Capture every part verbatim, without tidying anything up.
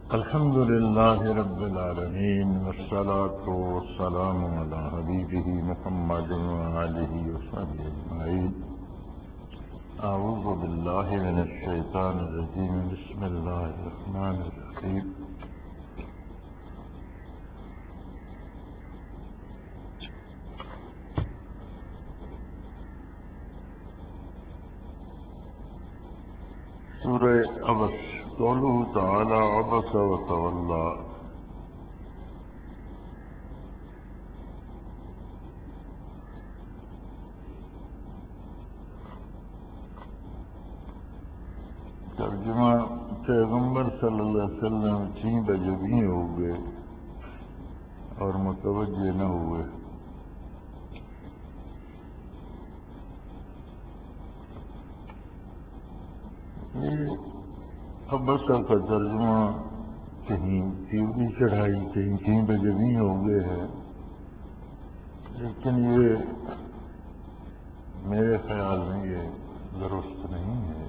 الحمد لله رب العالمين والصلاة والسلام على حبيبه محمد وآله وصحبه أجمعين. أعوذ بالله من الشيطان الرجيم. بسم الله الرحمن الرحيم. سورة عبس. قوله تعالى عبس وتولى. ترجمہ پیغمبر صلی اللہ علیہ وسلم چین بجبی ہو گئے اور متوجہ نہ ہوئے. یہ ابسا کا ترجمہ کہیں تیوری چڑھائی کہیں چین بجبی ہو گئے ہے، لیکن یہ میرے خیال میں یہ درست نہیں ہے.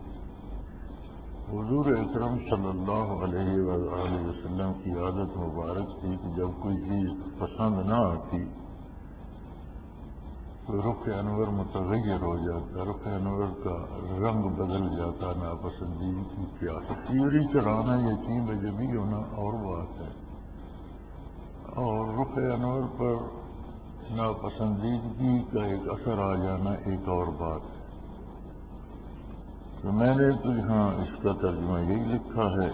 حضور اکرم صلی اللہ علیہ وآلہ وسلم کی عادت مبارک تھی کہ جب کوئی چیز پسند نہ آتی تو رخ انور متغیر ہو جاتا، رخ انور کا رنگ بدل جاتا ناپسندیدگی کی پیاس. تیوری چڑھانا یقین بجبی ہونا اور بات ہے، اور رخ انور پر ناپسندیدگی کا ایک اثر آ جانا ایک اور بات ہے. تو میں نے تو یہاں اس کا ترجمہ یہی لکھا ہے.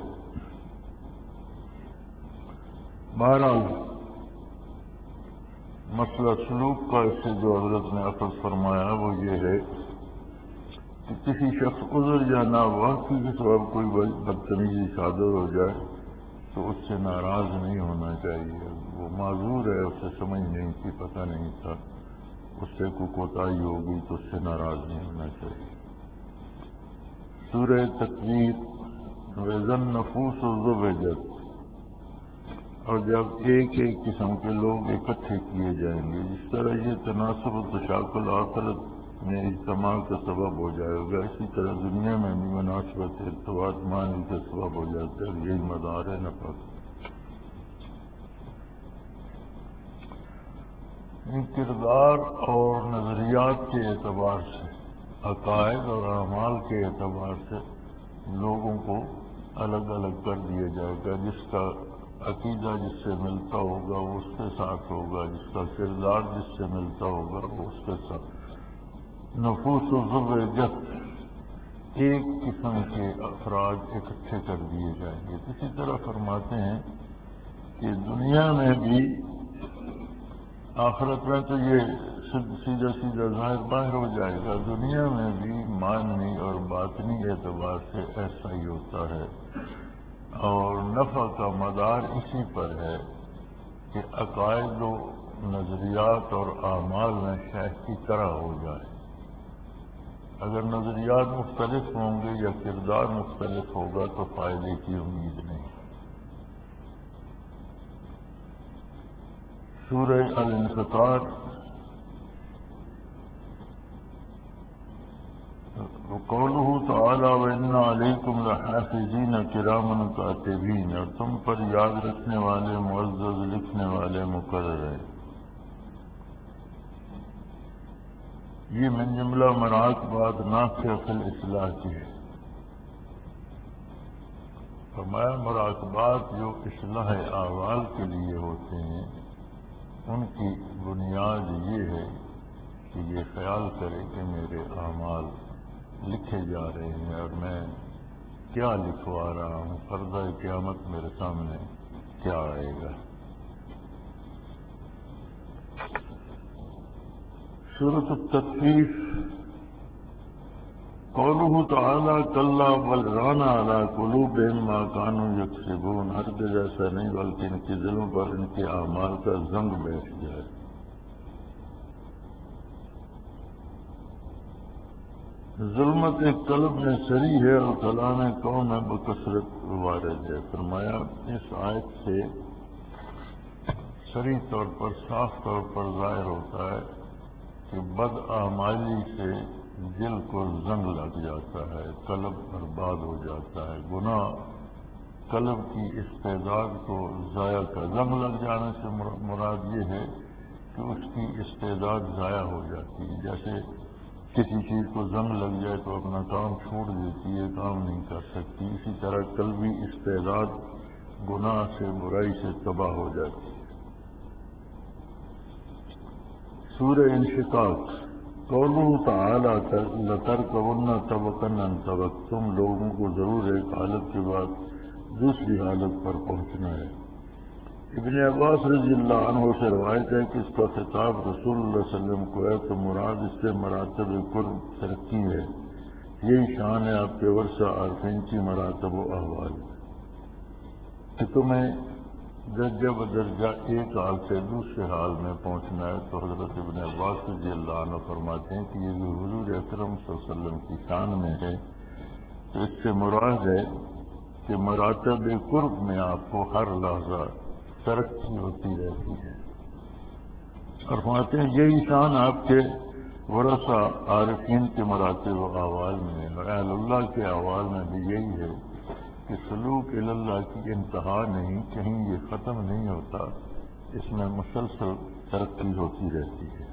بہرحال مسئلہ سلوک کا اس سے جو حضرت نے اخذ فرمایا وہ یہ ہے کہ کسی شخص عذر یا ناواقفی کے سبب کوئی بدتمیزی صادر ہو جائے تو اس سے ناراض نہیں ہونا چاہیے. وہ معذور ہے، اسے سمجھ نہیں تھی، پتہ نہیں تھا، اس سے کوئی کوتاہی ہوگی تو اس سے ناراض نہیں ہونا چاہیے. سورہ تکویر. وَإِذَا النُّفُوسُ زُوِّجَتْ. اور جب ایک ایک قسم کے لوگ اکٹھے کیے جائیں گے، جس طرح یہ تناسب و تشاکل آخرت میں اجتماع کا سبب ہو جائے گا، اسی طرح دنیا میں بھی مناسبت ارتباط مانی کا سبب ہو جاتا ہے. یہی مدار ہے نفع. کردار اور نظریات کے اعتبار سے، عقائد اور اعمال کے اعتبار سے لوگوں کو الگ الگ کر دیا جائے گا. جس کا عقیدہ جس سے ملتا ہوگا وہ اس کے ساتھ ہوگا، جس کا کردار جس سے ملتا ہوگا وہ اس کے ساتھ. نفوس و زوجت، ایک قسم کے افراد اکٹھے کر دیے جائیں گے. اسی طرح فرماتے ہیں کہ دنیا میں بھی، آخرت میں تو یہ سیدھا سیدھا ظاہر باہر ہو جائے گا، دنیا میں بھی معنی اور باطنی اعتبار سے ایسا ہی ہوتا ہے. اور نفع کا مدار اسی پر ہے کہ عقائد و نظریات اور اعمال میں شے کی طرح ہو جائے. اگر نظریات مختلف ہوں گے یا کردار مختلف ہوگا تو فائدے کی امید نہیں. سورہ الانفطار. وقوله تعالی وَإِنَّ عَلَيْكُمْ لَحَافِظِينَ كِرَامًا كَاتِبِينَ. اور تم پر یاد رکھنے والے، معزز لکھنے والے مقرر ہیں. یہ من جملہ مراقبات نافع فی الاصلاح کی ہے. فرمایا مراقبات جو اصلاح احوال کے لیے ہوتے ہیں ان کی بنیاد یہ ہے کہ یہ خیال کرے کہ میرے اعمال لکھے جا رہے ہیں اور میں کیا لکھوا رہا ہوں، فردہ قیامت میرے سامنے کیا آئے گا. سورۃ التطفیف. قوله تعالی کلا بل ران علی قلوبہم ما کانوا یکسبون. ہرگز ایسا نہیں بلکہ ان کے دلوں پر ان کے اعمال کا زنگ بیٹھ جائے. ظلمت ایک قلب میں سری ہے اور کلام قوم میں بکثرت وارد ہے. فرمایا اس آیت سے سری طور پر، صاف طور پر ظاہر ہوتا ہے کہ بد اعمالی سے دل کو زنگ لگ جاتا ہے، قلب برباد ہو جاتا ہے. گناہ قلب کی استعداد کو ضائع کر زنگ لگ جانے سے مراد یہ ہے کہ اس کی استعداد ضائع ہو جاتی ہے. جیسے کسی چیز کو زنگ لگ جائے تو اپنا کام چھوڑ دیتی ہے, کام نہیں کر سکتی. اسی طرح قلبی استعداد گناہ سے, برائی سے تباہ ہو جاتی ہے. سورہ انشقاق. قوله تعالیٰ لترکبن طبقا عن طبق, تم لوگوں کو ضرور ایک حالت کے بعد دوسری حالت پر پہنچنا ہے. ابن عباس رضی اللہ عنہ سے روایت ہے کہ اس کا خطاب رسول اللہ صلی اللہ علیہ وسلم کو ہے تو مراد اس سے مراتب قرب ترقی ہے. یہی شان ہے آپ کے ورثہ عارفین کی مراتب و احوال کہ تمہیں درجہ بدرجہ ایک حال سے دوسرے حال میں پہنچنا ہے. تو حضرت ابن عباس رضی اللہ عنہ فرماتے ہیں کہ یہ جو حضور اکرم صلی اللہ علیہ وسلم کی شان میں ہے تو اس سے مراد ہے کہ مراتب قرب میں آپ کو ہر لحظہ ترقی ہوتی رہتی ہے. اور فرماتے ہیں یہی شان آپ کے ورثہ عارفین کے مراتب و احوال میں ہے, اور اہل اللہ کے احوال میں بھی یہی ہے کہ سلوک اللہ کی انتہا نہیں, کہیں یہ ختم نہیں ہوتا, اس میں مسلسل ترقی ہوتی رہتی ہے.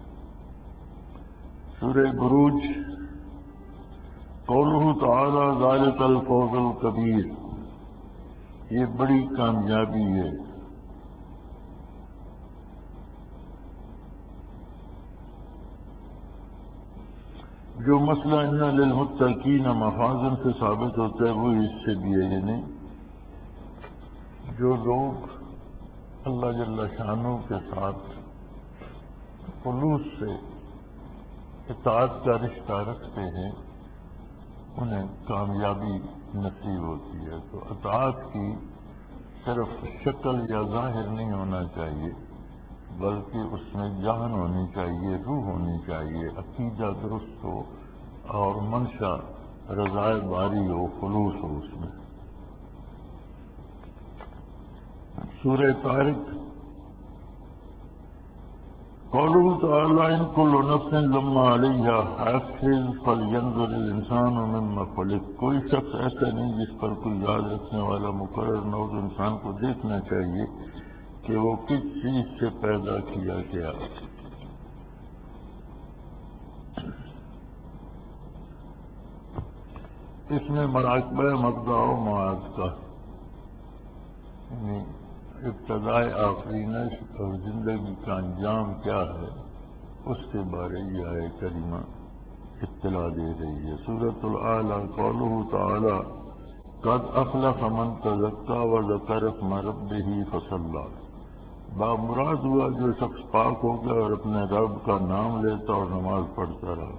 سورہ بروج. قوله تعالی ذالک الفوز الکبیر, یہ بڑی کامیابی ہے. جو مسئلہ ان للمتقین مفازن سے ثابت ہوتا ہے وہ اس سے بھی ہے. یعنی جو لوگ اللہ جل شانہ کے ساتھ خلوص سے اطاعت کا رشتہ رکھتے ہیں انہیں کامیابی نصیب ہوتی ہے. تو اطاعت کی صرف شکل یا ظاہر نہیں ہونا چاہیے, بلکہ اس میں جان ہونی چاہیے, روح ہونی چاہیے, عقیدہ درست ہو اور منشا رضائے باری ہو, خلوص ہو اس میں. سورہ طارق. قوله تعالی ان کل نفس لما علیہا حافظ فلینظر الانسان مما خلق, کوئی شخص ایسا نہیں جس پر کوئی یاد رکھنے والا مقرر نہ ہو. تو انسان کو دیکھنا چاہیے کہ وہ کس چیز سے پیدا کیا گیا. اس میں مراقبہ مبدا و معاد کا یعنی ابتدائے آفرینش اور زندگی کا انجام کیا ہے اس کے بارے یہ آیت کریمہ اطلاع دے رہی ہے. سورۃ الاعلیٰ. قوله تعالی قد افلح من تزکیٰ وذکر اسم ربہ فصلی, بامراد ہوا جو شخص پاک ہو گیا اور اپنے رب کا نام لیتا اور نماز پڑھتا رہا.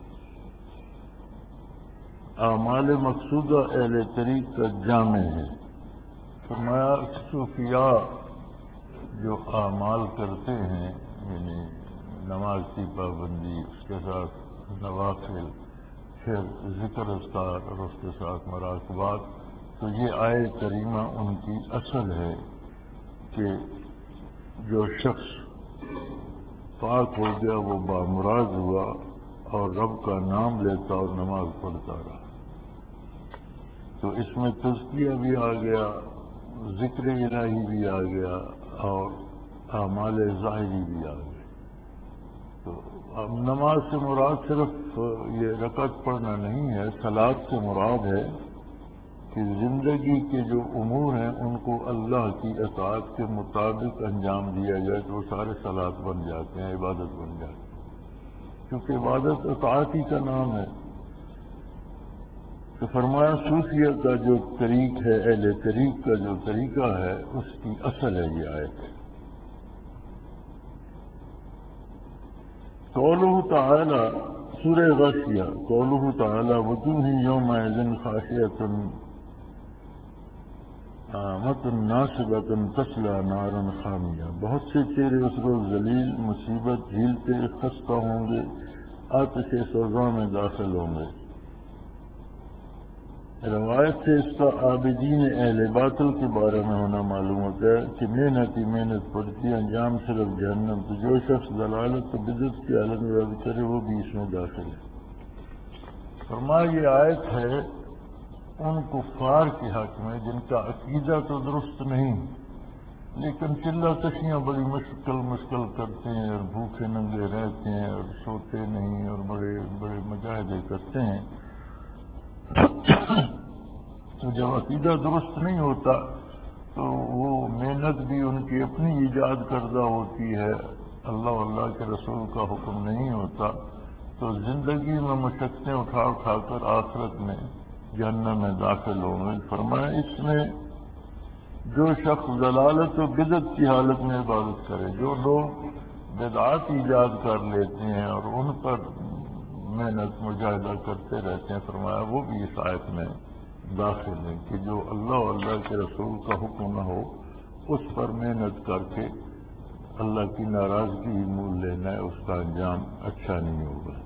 اعمال مقصودہ اہل طریق کا جامع ہے. فرمایا صوفیاء جو اعمال کرتے ہیں یعنی نماز کی پابندی, اس کے ساتھ نوافل, پھر ذکر اذکار اور اس کے ساتھ مراقبات, تو یہ آیت کریمہ ان کی اصل ہے کہ جو شخص پاک ہو گیا وہ بامراد ہوا اور رب کا نام لیتا اور نماز پڑھتا رہا. تو اس میں تزکیہ بھی آ گیا, ذکر الہی بھی آ گیا اور اعمال ظاہری بھی آ گئے. تو اب نماز سے مراد صرف یہ رکعت پڑھنا نہیں ہے, صلاۃ سے مراد ہے کہ زندگی کے جو امور ہیں ان کو اللہ کی اطاعت کے مطابق انجام دیا جائے تو وہ سارے صلاۃ بن جاتے ہیں, عبادت بن جاتے ہیں, کیونکہ عبادت اطاعت ہی کا نام ہے. تو فرمایا صوفیہ کا جو طریق ہے, اہل طریق کا جو طریقہ ہے اس کی اصل ہے یہ آیت. قوله تعالی. سورہ غاشیہ. قوله تعالی وجوہ یومئذ خاشعۃ عامۃ ناصبۃ تصلی نارا حامیہ, بہت سے چہرے اس روز ذلیل, مصیبت جھیلتے, خستہ ہوں گے, آتش سوزاں میں داخل ہوں گے. روایت سے اس کا عابدین اہل باطل کے بارے میں ہونا معلوم ہوتا ہے کہ محنت ہی محنت پڑتی, انجام صرف جہنم. تو جو شخص ضلالت و بدعت کی حالت میں رد کرے وہ بھی اس میں داخل ہے. فرمایا یہ آیت ہے ان کفار کے حق میں جن کا عقیدہ تو درست نہیں لیکن چلہ کشیاں بڑی مشکل مشکل کرتے ہیں اور بھوکے ننگے رہتے ہیں اور سوتے نہیں اور بڑے بڑے مجاہدے کرتے ہیں. تو جب عقیدہ درست نہیں ہوتا تو وہ محنت بھی ان کی اپنی ایجاد کردہ ہوتی ہے, اللہ اللہ کے رسول کا حکم نہیں ہوتا, تو زندگی میں مشقتیں اٹھا اٹھا کر آخرت میں جہنم میں داخل ہوں گے. فرمایا اس میں جو شخص ضلالت و بدعت کی حالت میں عبادت کرے, جو لوگ بدعات ایجاد کر لیتے ہیں اور ان پر محنت مجاہدہ کرتے رہتے ہیں, فرمایا وہ بھی اس آیت میں داخل ہیں کہ جو اللہ اور اللہ کے رسول کا حکم نہ ہو اس پر محنت کر کے اللہ کی ناراضگی ہی مول لینا ہے, اس کا انجام اچھا نہیں ہوگا.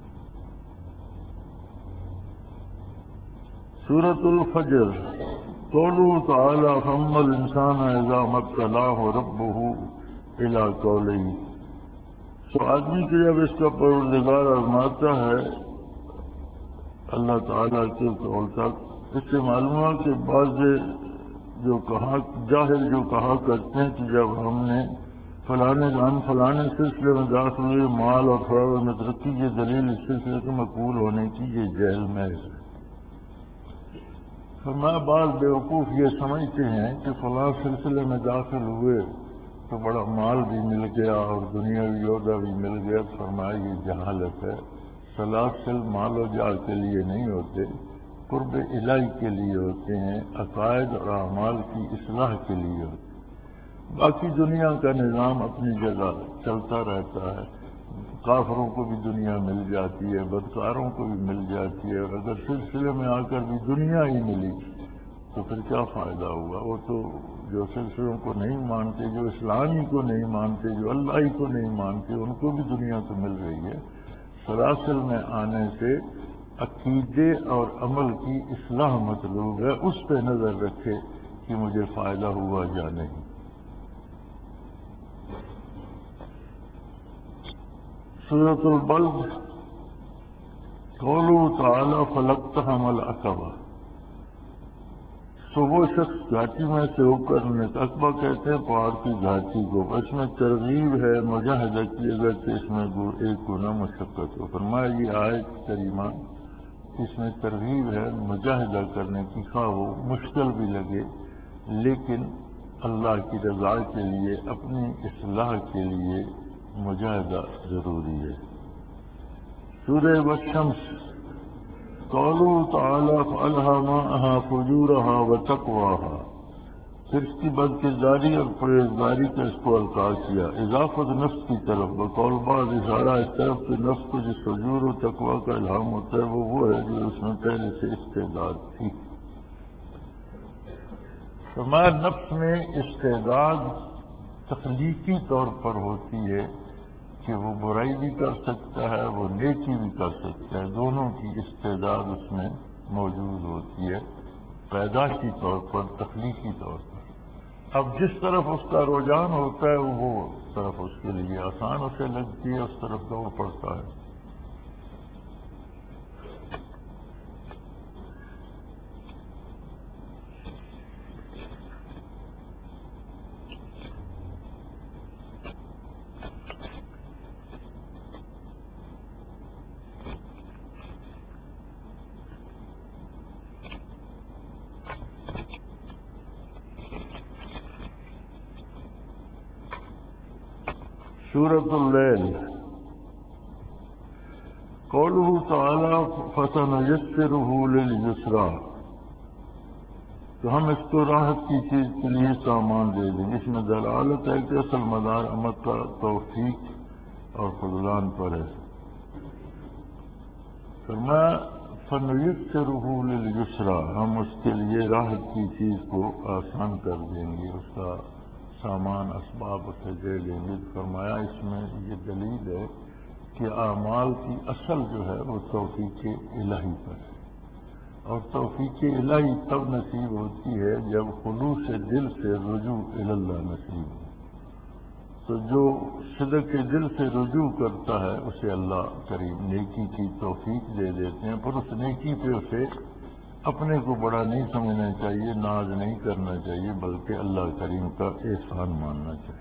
سورۃ الفجر. قوله تعالی فاما الانسان اذا ما ابتلاه ربه الى قوله. تو آدمی کو جب اس کا پروردگار آزماتا ہے اللہ تعالیٰ کے قول تک, اس سے معلوم ہوا کہ بعض جو کہا جاہل جو کہا کرتے ہیں کہ جب ہم نے فلانے ہم فلانے سلسلے میں داخل ہوئے مال اور فروغ میں ترقی کی دلیل اس سلسلے کے مقبول ہونے کی یہ جہل محض ہے. فرمایا بعض بیوقوف یہ سمجھتے ہیں کہ فلاں سلسلے میں داخل ہوئے تو بڑا مال بھی مل گیا اور دنیاوی عہدہ بھی مل گیا. فرمایا یہ جہالت ہے. سلاسل مال و جا کے لیے نہیں ہوتے, قرب الہی کے لیے ہوتے ہیں, عقائد اور اعمال کی اصلاح کے لیے ہوتے ہیں. باقی دنیا کا نظام اپنی جگہ چلتا رہتا ہے, کافروں کو بھی دنیا مل جاتی ہے, بدکاروں کو بھی مل جاتی ہے, اور اگر سلسلے میں آ کر بھی دنیا ہی ملی تو پھر کیا فائدہ ہوا. وہ تو جو سلسلوں کو نہیں مانتے, جو اسلامی کو نہیں مانتے, جو اللہ ہی کو نہیں مانتے, ان کو بھی دنیا تو مل رہی ہے. سلاسل میں آنے سے عقیدے اور عمل کی اصلاح مطلوب ہے, اس پہ نظر رکھے کہ مجھے فائدہ ہوا یا نہیں. سورۃ البلد. قوله تعالی فلاقتحم العقبہ. تو وہ شخص گھاٹی میں سے ہو کر انہیں عقبہ کہتے ہیں پہاڑ کی گھاٹی کو. اس میں ترغیب ہے مجاہدہ کی اگر کہ اس میں ایک گنا مشقت ہو. فرمایا یہ آیت کریمہ اس میں ترغیب ہے مجاہدہ کرنے کی, خواہ وہ مشکل بھی لگے لیکن اللہ کی رضا کے لیے اپنی اصلاح کے لیے مجاہدہ ضروری ہے. سورہ والشمس. قوله تعالی فألهمها فجورها وتقواها. پھر اس کی بدکرداری اور پرہیزگاری کا اس کو القاء کیا, اضافت نفس کی طرف. بقول بعض اشارہ اس طرف کہ نفس کو جس فجور و تقوی کا الہام ہوتا ہے وہ وہ ہے جو اس میں پہلے سے استعداد تھی. فرمایا نفس میں استعداد تخلیقی طور پر ہوتی ہے کہ وہ برائی بھی کر سکتا ہے, وہ نیکی بھی کر سکتا ہے, دونوں کی استعداد اس میں موجود ہوتی ہے پیدائشی طور پر, تخلیقی طور پر. اب جس طرف اس کا رجحان ہوتا ہے وہ طرف اس کے لیے آسان اسے لگتی ہے, اس طرف دوڑ پڑتا ہے. سورۃ اللیل. قوله تعالی فسنیسرہ للعسریٰ. تو ہم اس کو راحت کی چیز کے لیے سامان دے دیں. اس میں دلالت ہے کہ اصل مدار امت کا توفیق اور فضلان پر ہے. فرمایا فنیسرہ للعسریٰ, ہم اس کے لیے راحت کی چیز کو آسان کر دیں گے, اس کا سامان اسباب اسے دے دیں گے. فرمایا اس میں یہ دلیل ہے کہ اعمال کی اصل جو ہے وہ توفیق الہی پر ہے, اور توفیق الہی تب نصیب ہوتی ہے جب خلوص دل سے رجوع اللہ نصیب ہو. تو جو صدق دل سے رجوع کرتا ہے اسے اللہ کریم نیکی کی توفیق دے دیتے ہیں, پر اس نیکی پہ اسے اپنے کو بڑا نہیں سمجھنا چاہیے، ناز نہیں کرنا چاہیے، بلکہ اللہ کریم کا احسان ماننا چاہیے۔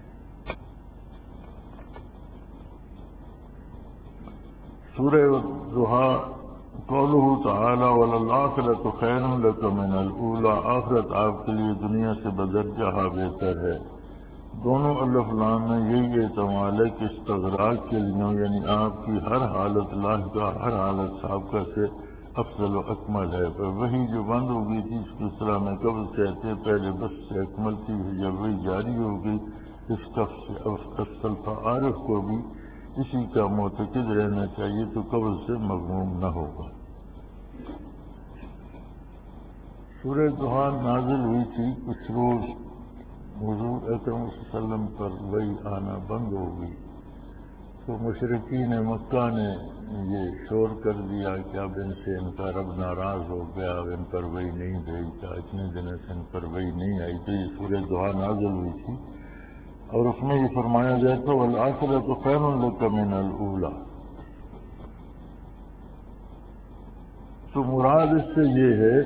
سورہ ضحیٰ قولہ تعالی وَلَلْآخِرَةُ خَيْرٌ لَكَ مِنَ الْأُولَىٰ، آخرت آپ کے لیے دنیا سے بدرجہ بہتر ہے۔ دونوں الف لام میں یہی احتمال ہے کہ استغراق کے لیے، یعنی آپ کی ہر حالت لاحقہ، ہر حالت سابقہ سے افضل و اکمل ہے۔ پر وہی جو بند ہو گئی تھی اس کو اصطلاح میں قبل کہتے ہیں، پہلے بس سے اکمل تھی، جب وہی جاری ہوگی اس کا افضل عارف کو بھی اسی کا معتقد رہنا چاہیے تو قبل سے مغموم نہ ہوگا۔ سورہ ضحیٰ نازل ہوئی تھی، کچھ روز حضور اکرم صلی اللہ علیہ وسلم پر وحی آنا بند ہو گئی تو مشرکین مکہ نے یہ شور کر دیا کہ اب ان سے ان کا رب ناراض ہو گیا، اب ان پر وحی نہیں بھیجتا، اتنے دنوں سے ان پر وحی نہیں آئی، تو یہ سورہ ضحیٰ نازل ہوئی تھی اور اس میں یہ فرمایا گیا تھا وَالْآخِرَةُ خَيْرٌ لَكَ مِنَ الْأُولَىٰ۔ تو مراد اس سے یہ ہے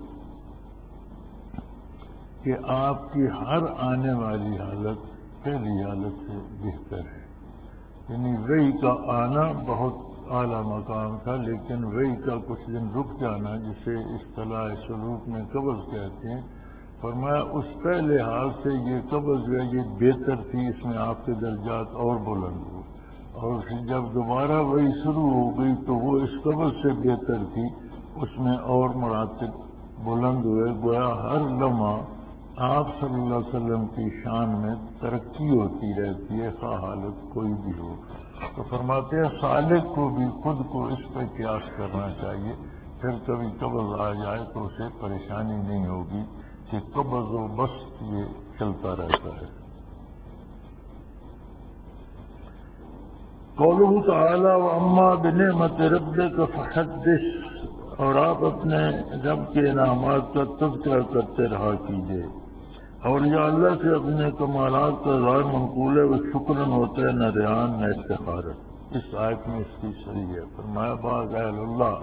کہ آپ کی ہر آنے والی حالت پہلی حالت سے بہتر ہے، یعنی وحی کا آنا بہت اعلیٰ مقام تھا، لیکن وحی کا کچھ دن رک جانا جسے اصطلاح سلوک میں قبض کہتے ہیں، فرمایا اس پہلے حال سے یہ قبض جو ہے یہ بہتر تھی، اس میں آپ کے درجات اور بلند ہوئے، اور پھر جب دوبارہ وہی شروع ہو گئی تو وہ اس قبض سے بہتر تھی، اس میں اور مراتب بلند ہوئے، گویا ہر لمحہ آپ صلی اللہ علیہ وسلم کی شان میں ترقی ہوتی رہتی ہے، خواہ حالت کوئی بھی ہو۔ تو فرماتے ہیں سالک کو بھی خود کو اس پہ قیاس کرنا چاہیے، پھر کبھی قبض آ جائے تو اسے پریشانی نہیں ہوگی کہ قبض و بسط یہ چلتا رہتا ہے۔ قولہ تعالی وَأَمَّا بِنِعْمَةِ رَبِّكَ فَحَدِّثْ، اور آپ اپنے رب کے انعامات کا تذکرہ کرتے رہا کیجیے، اور یا اللہ سے اپنے کمالات کا اظہار منقول ہے، وہ شکرن ہوتا ہے نہ ریان نہ افتخارت۔ اس آیت میں اس کی صحیح ہے، فرمایا بعض اہل اللہ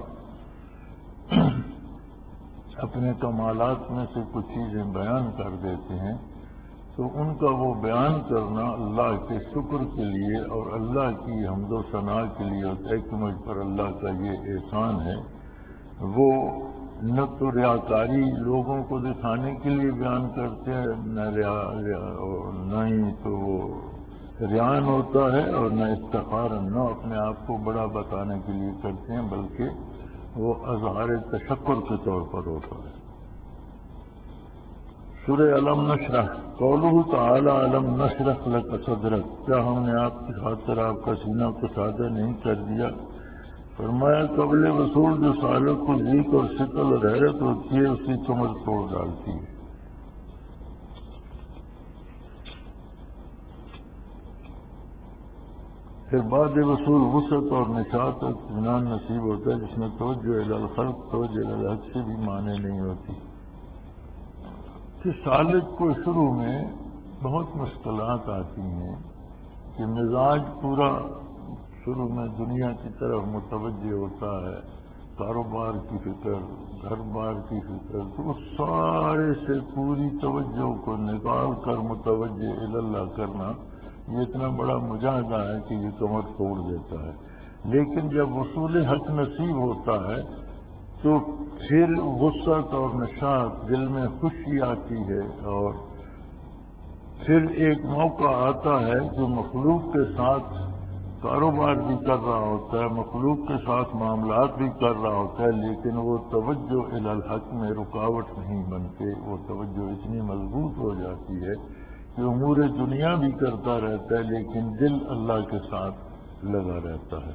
اپنے کمالات میں سے کچھ چیزیں بیان کر دیتے ہیں تو ان کا وہ بیان کرنا اللہ کے شکر کے لیے اور اللہ کی حمد و ثناء کے لیے ہوتا ہے کہ مجھ پر اللہ کا یہ احسان ہے۔ وہ نہ تو ریاکاری لوگوں کو دکھانے کے لیے بیان کرتے ہیں، نہ ریا ریا نہ ہی تو وہ ریان ہوتا ہے، اور نہ افتخار، نہ اپنے آپ کو بڑا بتانے کے لیے کرتے ہیں، بلکہ وہ اظہار تشکر کے طور پر ہوتا ہے۔ سورہ علم نشرح قولہ تعالی علم نشرح لک صدرک، کیا ہم نے آپ کی خاطر آپ کا سینہ کشادہ نہیں کر دیا؟ فرمایا قبل وصول جو سالک کو ذیق اور ثقل اور حیرت ہوتی ہے اس کی کمر توڑ ڈالتی ہے۔ پھر بعد وصول وسعت اور نشاط اور اطمینان نصیب ہوتا ہے، جس میں توجہ الی الخلق توجہ الی الحق سے بھی معنی نہیں ہوتی۔ کہ سالک کو شروع میں بہت مشکلات آتی ہیں کہ مزاج پورا شروع میں دنیا کی طرف متوجہ ہوتا ہے، کاروبار کی فکر، گھر بار کی فکر، تو اس سارے سے پوری توجہ کو نکال کر متوجہ الی اللہ کرنا یہ اتنا بڑا مجاہدہ ہے کہ یہ کمر توڑ دیتا ہے۔ لیکن جب وصول حق نصیب ہوتا ہے تو پھر وسعت اور نشاط، دل میں خوشی آتی ہے، اور پھر ایک موقع آتا ہے جو مخلوق کے ساتھ کاروبار بھی کر رہا ہوتا ہے، مخلوق کے ساتھ معاملات بھی کر رہا ہوتا ہے، لیکن وہ توجہ الی الحق میں رکاوٹ نہیں بنتے، وہ توجہ اتنی مضبوط ہو جاتی ہے کہ امور دنیا بھی کرتا رہتا ہے لیکن دل اللہ کے ساتھ لگا رہتا ہے۔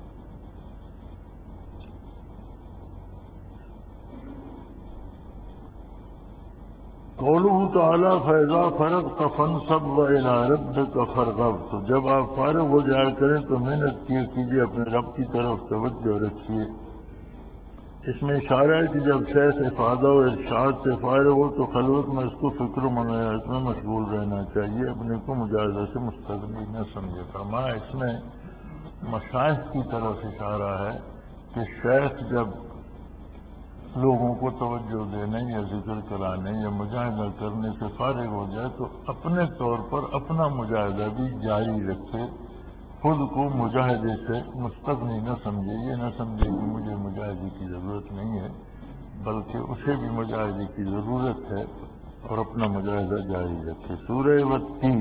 قولہ تعالی فَإِذَا فَرَغْتَ فَانْصَبْ وَإِلَىٰ رَبِّكَ فَارْغَب، تو جب آپ فارغ ہو جایا کریں تو محنت کیا کیجیے، اپنے رب کی طرف توجہ رکھیے۔ اس میں اشارہ ہے کہ جب شیخ افادہ و ارشاد سے فارغ ہو تو خلوت میں اس کو فکر و مناجات میں مشغول رہنا چاہیے، اپنے کو مجاہدہ سے مستغنی نہ سمجھے۔ فرمایا اس میں مشائخ کی طرف اشارہ ہے کہ شیخ جب لوگوں کو توجہ دینے یا ذکر کرانے یا مجاہدہ کرنے سے فارغ ہو جائے تو اپنے طور پر اپنا مجاہدہ بھی جاری رکھے، خود کو مجاہدے سے مستغنی نہ سمجھے، یہ نہ سمجھے کہ مجھے مجاہدے کی ضرورت نہیں ہے، بلکہ اسے بھی مجاہدے کی ضرورت ہے اور اپنا مجاہدہ جاری رکھے۔ سورہ والتین،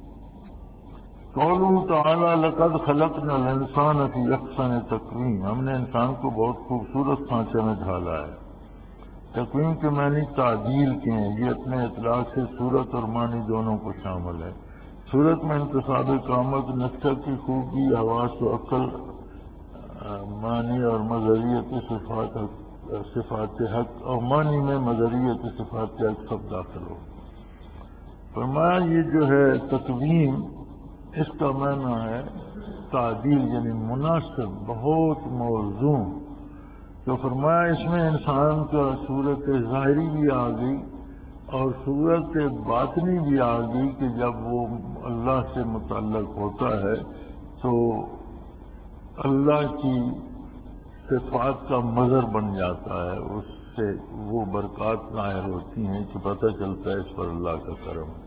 قوله تعالی لقد خلقنا الانسان فی احسن تقویم، ہم نے انسان کو بہت خوبصورت ڈھانچے میں ڈھالا ہے۔ تقویم کے معنی تعدیل کے ہیں، یہ اپنے اطلاق سے صورت اور معنی دونوں کو شامل ہے۔ صورت میں انتصاب قامت، نقشہ کی خوبی، حواس و عقل، معنی اور مظہریت صفات صفات حق، اور معنی میں مظہریت صفات حق سب داخل ہو۔ فرمایا یہ جو ہے تقویم، اس کا معنی ہے تعدیل، یعنی مناسب، بہت موزوں۔ تو فرمایا اس میں انسان کا صورت ظاہری بھی آ گئی اور صورت باطنی بھی آ گئی کہ جب وہ اللہ سے متعلق ہوتا ہے تو اللہ کی صفات کا مظہر بن جاتا ہے، اس سے وہ برکات ظاہر ہوتی ہیں کہ پتہ چلتا ہے اس پر اللہ کا کرم ہے۔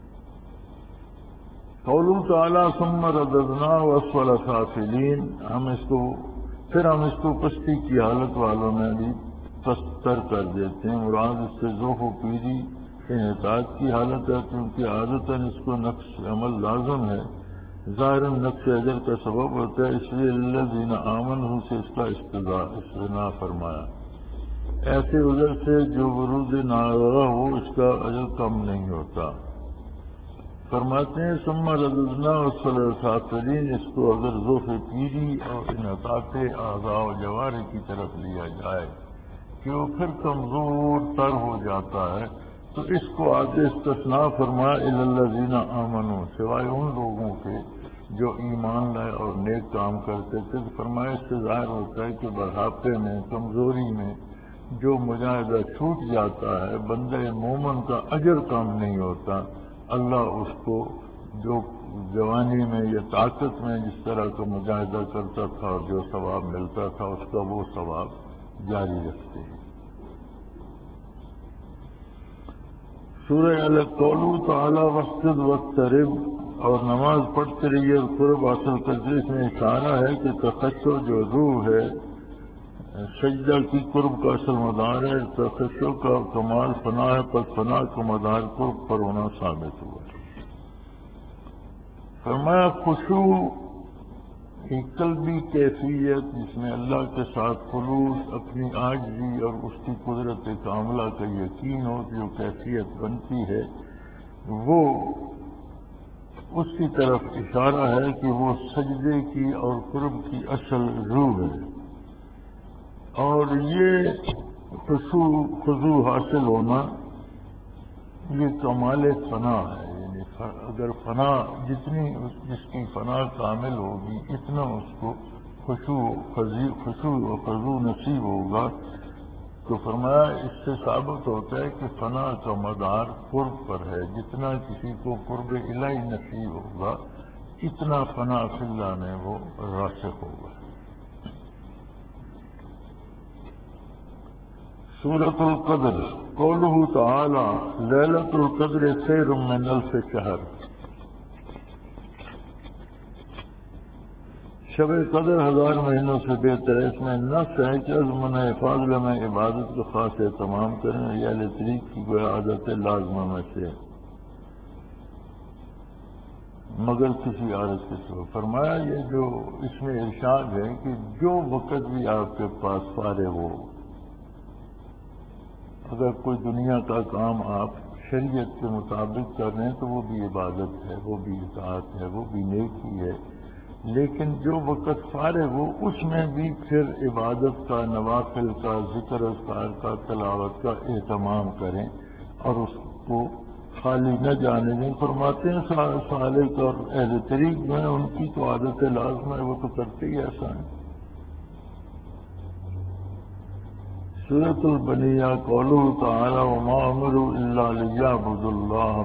قوله تعالیٰ ثم رددناه اسفل سافلین، ہم اس کو پھر ہم اس کو پستی کی حالت والوں میں بھی پستر کر دیتے ہیں۔ مراد اس سے ذوق و پیری انحطاط کی حالت ہے، کیونکہ عادتاً اس کو نقص عمل لازم ہے، ظاہر نقص اجر کا سبب ہوتا ہے، اس لیے الذین آمنوا سے اس کا استثناء فرمایا، ایسے عذر سے جو ورود ناظرہ ہو اس کا اجر کم نہیں ہوتا۔ فرماتے ہیں ثم رددناه اسفل سافلین، اس کو اگر ذوق پیری اور انحطاط اعضاء و جوارح کی طرف لیا جائے کہ وہ پھر کمزور تر ہو جاتا ہے، تو اس کو آگے استثناء فرمایا الی الذین آمنوا، سوائے ان لوگوں کے جو ایمان لائے اور نیک کام کرتے تھے۔ فرمایا اس سے ظاہر ہوتا ہے کہ بڑھاپے میں، کمزوری میں جو مجاہدہ چھوٹ جاتا ہے، بندہ مومن کا اجر کم نہیں ہوتا، اللہ اس کو جو جوانی میں یا طاقت میں جس طرح کا مجاہدہ کرتا تھا اور جو ثواب ملتا تھا اس کا وہ ثواب جاری رکھتے ہیں۔ سورہ قوله تعالی واسجد واقترب، اور نماز پڑھتے رہیے اور قرب حاصل کرتے، اس میں اشارہ ہے کہ تخشع جو روح ہے، سجدہ کی قرب کا اصل مدار ہے، تخشع کا کمال فنا ہے، پس فنا کا مدار قرب پر ہونا ثابت ہوا۔ فرمایا خشوع ایک قلبی کیفیت جس میں اللہ کے ساتھ خلوص، اپنی عاجزی اور اس کی قدرت کاملہ کا یقین ہو، جو کیفیت بنتی ہے وہ اس کی طرف اشارہ ہے کہ وہ سجدے کی اور قرب کی اصل روح ہے، اور یہ خشوع خضوع حاصل ہونا یہ کمال فنا ہے، یعنی اگر فنا جتنی جس کی فنا کامل ہوگی اتنا اس کو خشوع خشوع و خضوع نصیب ہوگا۔ تو فرمایا اس سے ثابت ہوتا ہے کہ فنا کا مدار قرب پر ہے، جتنا کسی کو قرب الہی نصیب ہوگا اتنا فنا فی اللہ میں وہ راسخ ہوگا۔ سورۃ القدر، قوله تعالی لیلۃ القدر خیر من الف شہر، شب قدر ہزار مہینوں سے بہتر ہے۔ اس میں نص ہے کہ عزم فاضلہ میں عبادت کو خاص اہتمام کریں، یہ اہل طریق کی کوئی عادت لازمہ میں سے مگر کسی عادت کے سبب۔ فرمایا یہ جو اس میں ارشاد ہے کہ جو وقت بھی آپ کے پاس فارغ ہو، اگر کوئی دنیا کا کام آپ شریعت کے مطابق کر رہے ہیں تو وہ بھی عبادت ہے، وہ بھی اطاعت ہے، وہ بھی نیکی ہے، لیکن جو وقت فارغ ہو اس میں بھی پھر عبادت کا، نوافل کا، ذکر اذکار کا، تلاوت کا اہتمام کریں اور اس کو خالی نہ جانے دیں۔ فرماتے ہیں صالح اور اہل طریق جو ہیں ان کی تو عادت لازم ہے، وہ تو کرتے ہی ایسا ہے۔ سورۃ البنیہ، قوله تعالی وما امروا الا ليعبدوا الله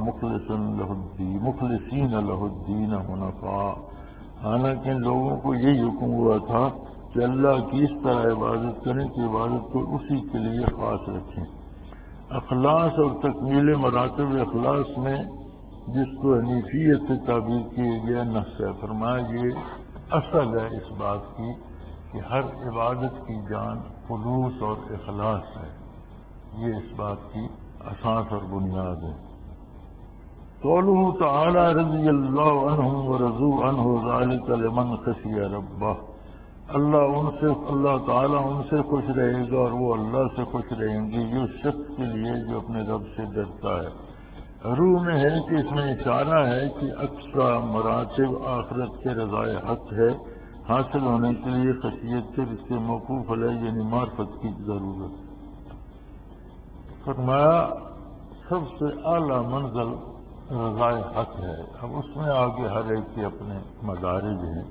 مخلصین له الدین حنفاء، حالانکہ ان لوگوں کو یہی حکم ہوا تھا کہ اللہ کی اس طرح عبادت کریں کہ عبادت کو اسی کے لیے خاص رکھیں۔ اخلاص اور تکمیل مراتب اخلاص میں جس کو حنیفیت سے تعبیر کیے گیا نص ہے، فرمایا یہ اصل ہے اس بات کی کہ ہر عبادت کی جان خلوص اور اخلاص ہے، یہ اس بات کی اساس اور بنیاد ہے۔ قولہ تعالی رضی اللہ عنہم ورضوا عنہ ذلک لمن خشی ربہ، اللہ ان سے اللہ تعالیٰ ان سے خوش رہے گا اور وہ اللہ سے خوش رہیں گے یہ اس شخص کے لیے جو اپنے رب سے ڈرتا ہے۔ روح میں ہے کہ اس میں اشارہ ہے کہ اکثر مراتب آخرت کے رضائے حق ہے حاصل ہونے کے لیے خشیت سے اس کے موقوف علیہ یعنی معرفت کی ضرورت۔ فرمایا سب سے اعلیٰ منزل رضائے حق ہے، اب اس میں آگے ہر ایک کے اپنے مدارج ہیں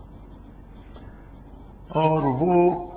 اور وہ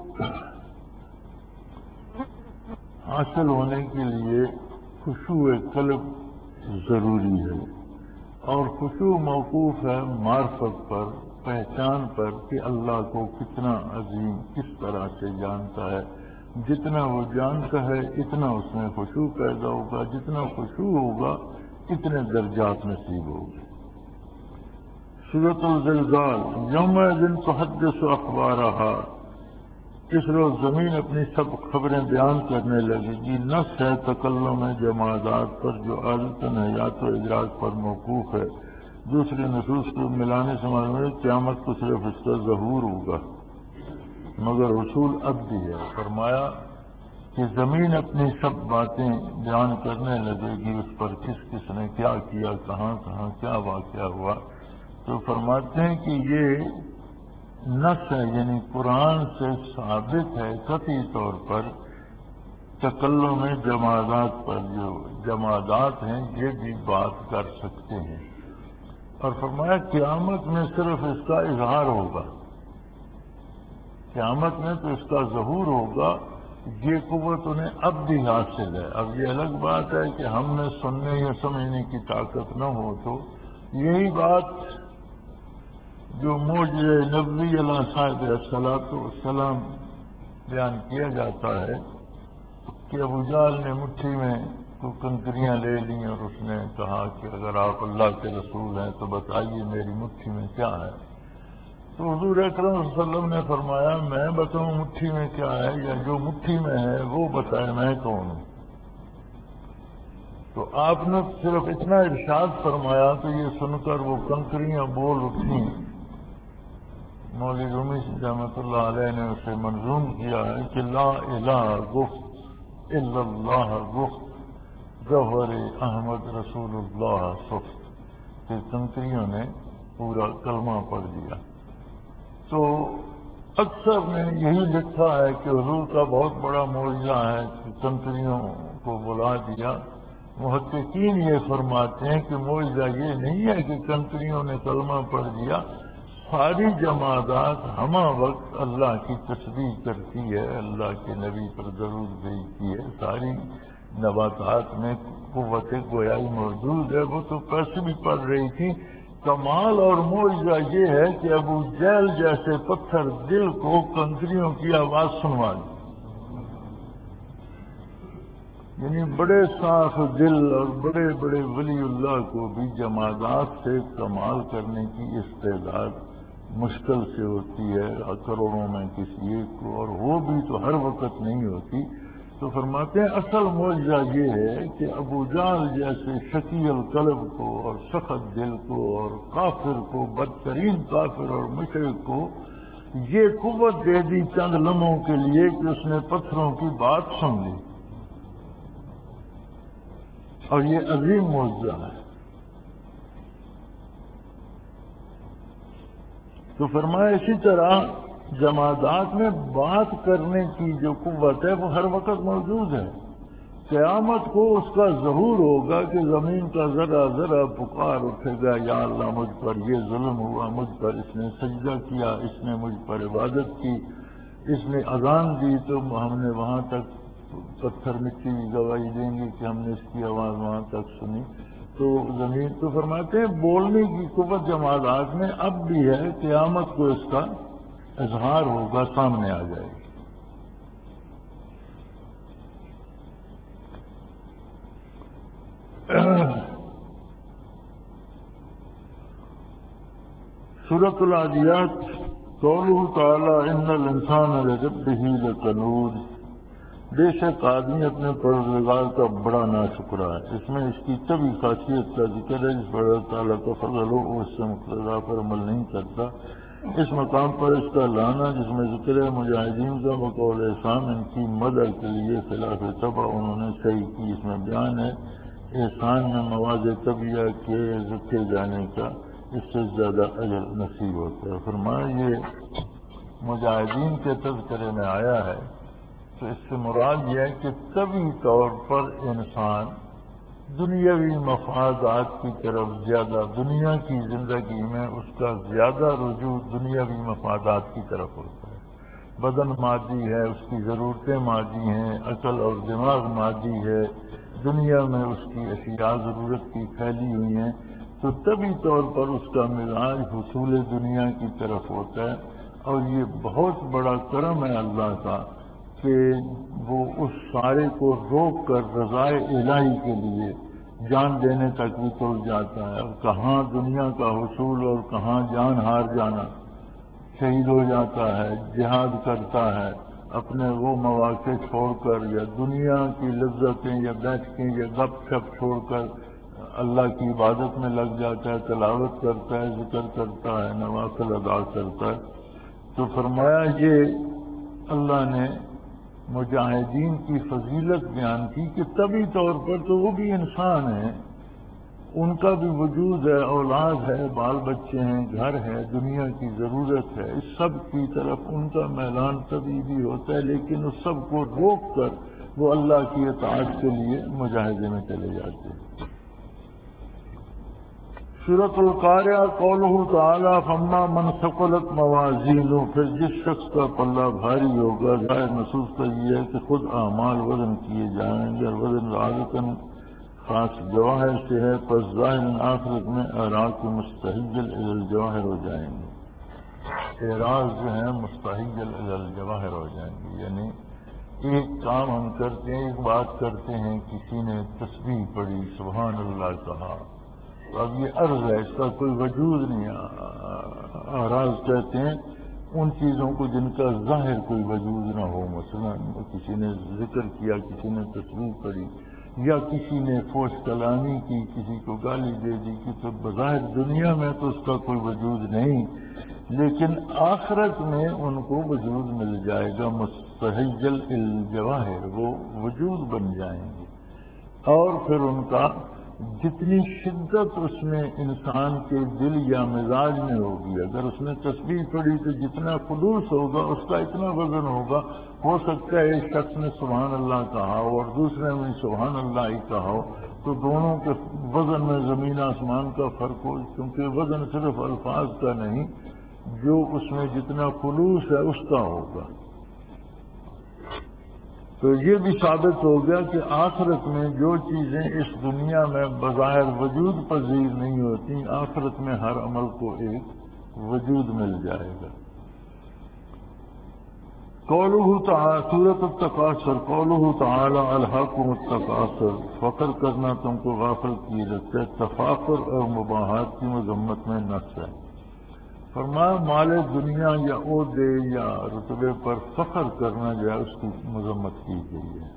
حاصل ہونے کے لیے خشوع قلب ضروری ہے، اور خشوع موقوف ہے معرفت پر، پہچان پر کہ اللہ کو کتنا عظیم کس طرح سے جانتا ہے۔ جتنا وہ جانتا ہے اتنا اس میں خشوع پیدا ہوگا، جتنا خشوع ہوگا اتنے درجات نصیب ہوگے۔ سورۃ الزلزال، یومئذ تحدث اخبارہا، اس روز زمین اپنی سب خبریں بیان کرنے لگے گی۔ نص ہے تکلم جمادات پر جو عادتاً حیات و ادراک پر موقوف ہے، دوسری نصوص کو ملانے سے معلوم ہے قیامت کو صرف اس کا ظہور ہوگا مگر اصول اب بھی ہے۔ فرمایا کہ زمین اپنی سب باتیں بیان کرنے لگے گی، اس پر کس کس نے کیا کیا، کہاں کہاں کیا واقعہ ہوا۔ تو فرماتے ہیں کہ یہ نص ہے یعنی قرآن سے ثابت ہے قطعی طور پر تکلم جمادات پر، جو جمادات ہیں یہ بھی بات کر سکتے ہیں، اور فرمایا قیامت میں صرف اس کا اظہار ہوگا، قیامت میں تو اس کا ظہور ہوگا۔ یہ قوت انہیں اب بھی حاصل ہے۔ اب یہ الگ بات ہے کہ ہم نے سننے یا سمجھنے کی طاقت نہ ہو، تو یہی بات جو معجزہ نبوی علیہ صاحب الصلاۃ والسلام بیان کیا جاتا ہے کہ ابو جہل نے مٹھی میں تو کنکریاں لے لیں اور اس نے کہا کہ اگر آپ اللہ کے رسول ہیں تو بتائیے میری مٹھی میں کیا ہے۔ تو حضور اکرم صلی اللہ علیہ وسلم نے فرمایا میں بتاؤں مٹھی میں کیا ہے یا جو مٹھی میں ہے وہ بتائے میں کون ہوں؟ تو آپ نے صرف اتنا ارشاد فرمایا تو یہ سن کر وہ کنکریاں بول اٹھیں۔ مولوی رومی رحمۃ اللہ علیہ نے اسے منظوم کیا ہے کہ لا الہ گفت الا اللہ گفت گوہر احمد رسول اللہ سفت، کہ کنکریوں نے پورا کلمہ پڑھ دیا۔ تو اکثر نے یہی لکھا ہے کہ حضور کا بہت بڑا معجزہ ہے کہ کنکریوں کو بلا دیا۔ محققین یہ فرماتے ہیں کہ معجزہ یہ نہیں ہے کہ کنکریوں نے کلمہ پڑھ دیا، ساری جمادات ہمہ وقت اللہ کی تسبیح کرتی ہے، اللہ کے نبی پر درود بھیجتی ہے، ساری نباتات میں قوت گویائی موجود ہے، وہ تو پیسے بھی پڑھ رہی تھی۔ کمال اور معجزہ یہ ہے کہ ابو جہل جیسے پتھر دل کو کنکریوں کی آواز سنوا دی، یعنی بڑے صاف دل اور بڑے بڑے ولی اللہ کو بھی جمادات سے کمال کرنے کی استعداد مشکل سے ہوتی ہے، کروڑوں میں کسی ایک کو، اور وہ بھی تو ہر وقت نہیں ہوتی۔ تو فرماتے ہیں اصل معجزہ یہ ہے کہ ابو جہل جیسے شقی القلب کو اور سخت دل کو اور کافر کو، بدترین کافر اور مشرک کو یہ قوت دے دی چند لمحوں کے لیے کہ اس نے پتھروں کی بات سن لی، اور یہ عظیم معجزہ ہے۔ تو فرمایا اسی طرح جمادات میں بات کرنے کی جو قوت ہے وہ ہر وقت موجود ہے۔ قیامت کو اس کا ظہور ہوگا کہ زمین کا ذرا ذرا پکار اٹھے گا، یا اللہ مجھ پر یہ ظلم ہوا، مجھ پر اس نے سجدہ کیا، اس نے مجھ پر عبادت کی، اس نے اذان دی تو ہم نے وہاں تک پتھر مٹی کی گواہی دیں گے کہ ہم نے اس کی آواز وہاں تک سنی۔ تو زمین تو فرماتے ہیں بولنے کی قوت جمادات میں اب بھی ہے، قیامت کو اس کا اظہار ہوگا، سامنے آ جائے گی۔ سورۃ العادیات قوله تعالی ان الانسان لربہ لکنود، بے شک آدمی اپنے پروردگار کا بڑا ناشکرا ہے۔ اس میں اس کی طبی خاصیت کا ذکر ہے جس پر اللہ تعالیٰ کا فضل ہو وہ اس سے مقتضا پر عمل نہیں کرتا۔ اس مقام پر اس کا لانا جس میں ذکر ہے مجاہدین کا بقول احسان ان کی مدد کے لیے خلاف طبع انہوں نے صحیح کی، اس میں بیان ہے احسان میں مواد طبیعہ کے رکھے جانے کا اس سے زیادہ اجر نصیب ہوتا ہے۔ فرمایا یہ مجاہدین کے تذکرے میں آیا ہے تو اس سے مراد یہ ہے کہ طبی طور پر انسان دنیاوی مفادات کی طرف زیادہ، دنیا کی زندگی میں اس کا زیادہ رجوع دنیاوی مفادات کی طرف ہوتا ہے۔ بدن مادی ہے، اس کی ضرورتیں مادی ہیں، عقل اور دماغ مادی ہے، دنیا میں اس کی اشیاء ضرورت کی پھیلی ہوئی ہیں، تو طبی طور پر اس کا مزاج حصول دنیا کی طرف ہوتا ہے۔ اور یہ بہت بڑا کرم ہے اللہ کا کہ وہ اس سارے کو روک کر رضائے الہی کے لیے جان دینے تک بھی پہنچ جاتا ہے، اور کہاں دنیا کا حصول اور کہاں جان ہار جانا، شہید ہو جاتا ہے، جہاد کرتا ہے، اپنے وہ مواقع چھوڑ کر یا دنیا کی لذتیں یا بیٹھیں یا گپ شپ چھوڑ کر اللہ کی عبادت میں لگ جاتا ہے، تلاوت کرتا ہے، ذکر کرتا ہے، نوافل ادا کرتا ہے۔ تو فرمایا یہ اللہ نے مجاہدین کی فضیلت بیان کی کہ طبی طور پر تو وہ بھی انسان ہیں، ان کا بھی وجود ہے، اولاد ہے، بال بچے ہیں، گھر ہے، دنیا کی ضرورت ہے، اس سب کی طرف ان کا میلان طبی بھی ہوتا ہے، لیکن اس سب کو روک کر وہ اللہ کی اطاعت کے لیے مجاہدے میں چلے جاتے ہیں۔ سورۃ القاریہ قولہ تعالی فاما من ثقلت موازینہ، پھر جس شخص کا پلہ بھاری ہوگا، ظاہر محسوس کا یہ ہے کہ خود اعمال وزن کیے جائیں گے، اور وزن عادتاً خاص جواہر سے ہے، پس ظاہر آخرت میں اعراض مستحجل الی الجواہر ہو جائیں گے، اعراض جو ہیں مستحجل الی الجواہر ہو جائیں گے، یعنی ایک کام ہم کرتے ہیں، ایک بات کرتے ہیں، کسی نے تسبیح پڑھی، سبحان اللہ کہا، اب یہ عرض ہے، اس کا کوئی وجود نہیں ہے۔ اعراض کہتے ہیں ان چیزوں کو جن کا ظاہر کوئی وجود نہ ہو، مثلا کسی نے ذکر کیا، کسی نے تسبیح پڑھی، یا کسی نے فوش کلامی کی، کسی کو گالی دے دی کہ تو بظاہر دنیا میں تو اس کا کوئی وجود نہیں، لیکن آخرت میں ان کو وجود مل جائے گا، مستحجل الجواہر، وہ وجود بن جائیں گے، اور پھر ان کا جتنی شدت اس میں انسان کے دل یا مزاج میں ہوگی، اگر اس نے تسبیح پڑھی تو جتنا خلوص ہوگا اس کا اتنا وزن ہوگا۔ ہو سکتا ہے ایک شخص نے سبحان اللہ کہا ہو اور دوسرے نے سبحان اللہ ہی کہا ہو، تو دونوں کے وزن میں زمین آسمان کا فرق ہو، کیونکہ وزن صرف الفاظ کا نہیں، جو اس میں جتنا خلوص ہے اس کا ہوگا۔ تو یہ بھی ثابت ہو گیا کہ آخرت میں جو چیزیں اس دنیا میں بظاہر وجود پذیر نہیں ہوتی، آخرت میں ہر عمل کو ایک وجود مل جائے گا۔ قولہ تعالی سورۃ التکاثر قولہ تعالی الہاکم التکاثر، فخر کرنا تم کو غافل کیے رکھتے، تفاخر اور مباحات کی مذمت میں نص ہے۔ فرمایا مال دنیا یا عہدے یا رتبے پر فخر کرنا جو ہے اس کی مذمت کی گئی ہے۔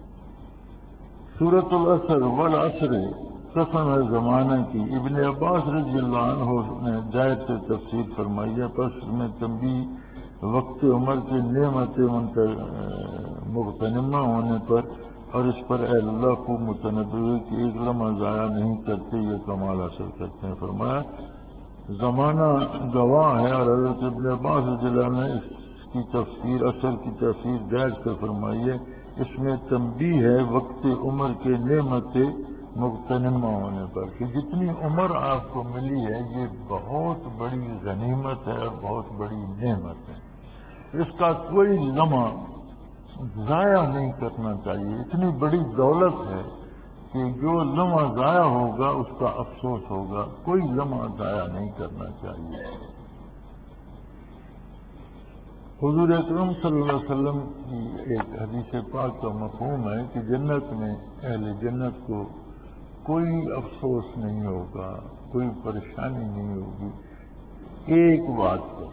سورۃ العصر والعصر، قسم ہے زمانہ کی، ابن عباس رضی اللہ عنہ نے دائر سے تفسیر فرمائی ہے، پس میں تنبیہ وقت عمر کی نعمت مغتنمہ ہونے پر اور اس پر اے اللہ کو متنبع کہ ایک لمحہ ضائع نہیں کرتے، یہ کمال حاصل کرتے ہیں۔ فرمایا زمانہ گواہ ہے، اور حضرت ابن عباس رضی اللہ عنہ نے اس کی تفسیر اثر کی تفسیر غیر سے فرمائی ہے، اس میں تنبیہ ہے وقت عمر کے نعمت مغتنمہ ہونے پر، کہ جتنی عمر آپ کو ملی ہے یہ بہت بڑی غنیمت ہے اور بہت بڑی نعمت ہے، اس کا کوئی لمحہ ضائع نہیں کرنا چاہیے۔ اتنی بڑی دولت ہے کہ جو لمحہ ضائع ہوگا اس کا افسوس ہوگا، کوئی لمحہ ضائع نہیں کرنا چاہیے۔ حضور اکرم صلی اللہ علیہ وسلم کی ایک حدیث پاک کا مفہوم ہے کہ جنت میں اہل جنت کو کوئی افسوس نہیں ہوگا، کوئی پریشانی نہیں ہوگی ایک بات پر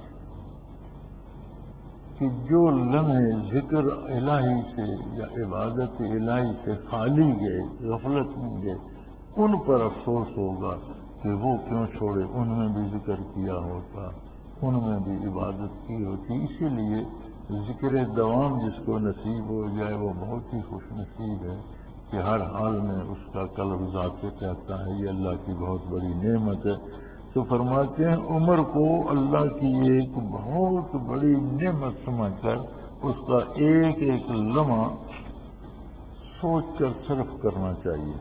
کہ جو لمحے ذکر الہی سے یا عبادت الہی سے خالی گئے، غفلت میں گئے، ان پر افسوس ہوگا کہ وہ کیوں چھوڑے، ان میں بھی ذکر کیا ہوتا، ان میں بھی عبادت کی ہوتی۔ اسی لیے ذکر دوام جس کو نصیب ہو جائے وہ بہت ہی خوش نصیب ہے کہ ہر حال میں اس کا قلب ذاکر رہتا ہے، یہ اللہ کی بہت بڑی نعمت ہے۔ تو فرماتے ہیں عمر کو اللہ کی ایک بہت بڑی نعمت سمجھ کر اس کا ایک ایک لمحہ سوچ کر صرف کرنا چاہیے۔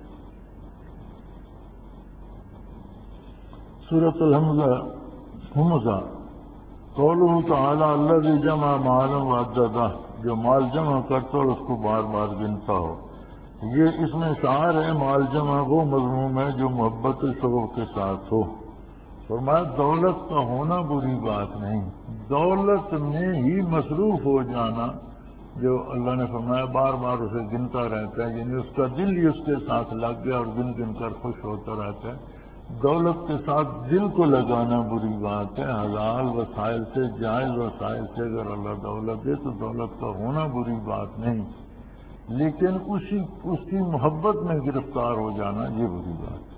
سورۃ الحمزہ حمزہ قولہ تعالی الذی جمع مالا وعددہ، جو مال جمع کرتا اور اس کو بار بار گنتا ہو۔ یہ اس میں اشعار ہے، مال جمع وہ مضموم ہے جو محبت شوق کے ساتھ ہو۔ فرمایا دولت کا ہونا بری بات نہیں، دولت میں ہی مصروف ہو جانا، جو اللہ نے فرمایا بار بار اسے گنتا رہتا ہے، یعنی اس کا دل ہی اس کے ساتھ لگ گیا اور گن گن کر خوش ہوتا رہتا ہے۔ دولت کے ساتھ دل کو لگانا بری بات ہے، حلال وسائل سے، جائز وسائل سے اگر اللہ دولت دے تو دولت کا ہونا بری بات نہیں، لیکن اسی اس کی محبت میں گرفتار ہو جانا یہ بری بات ہے۔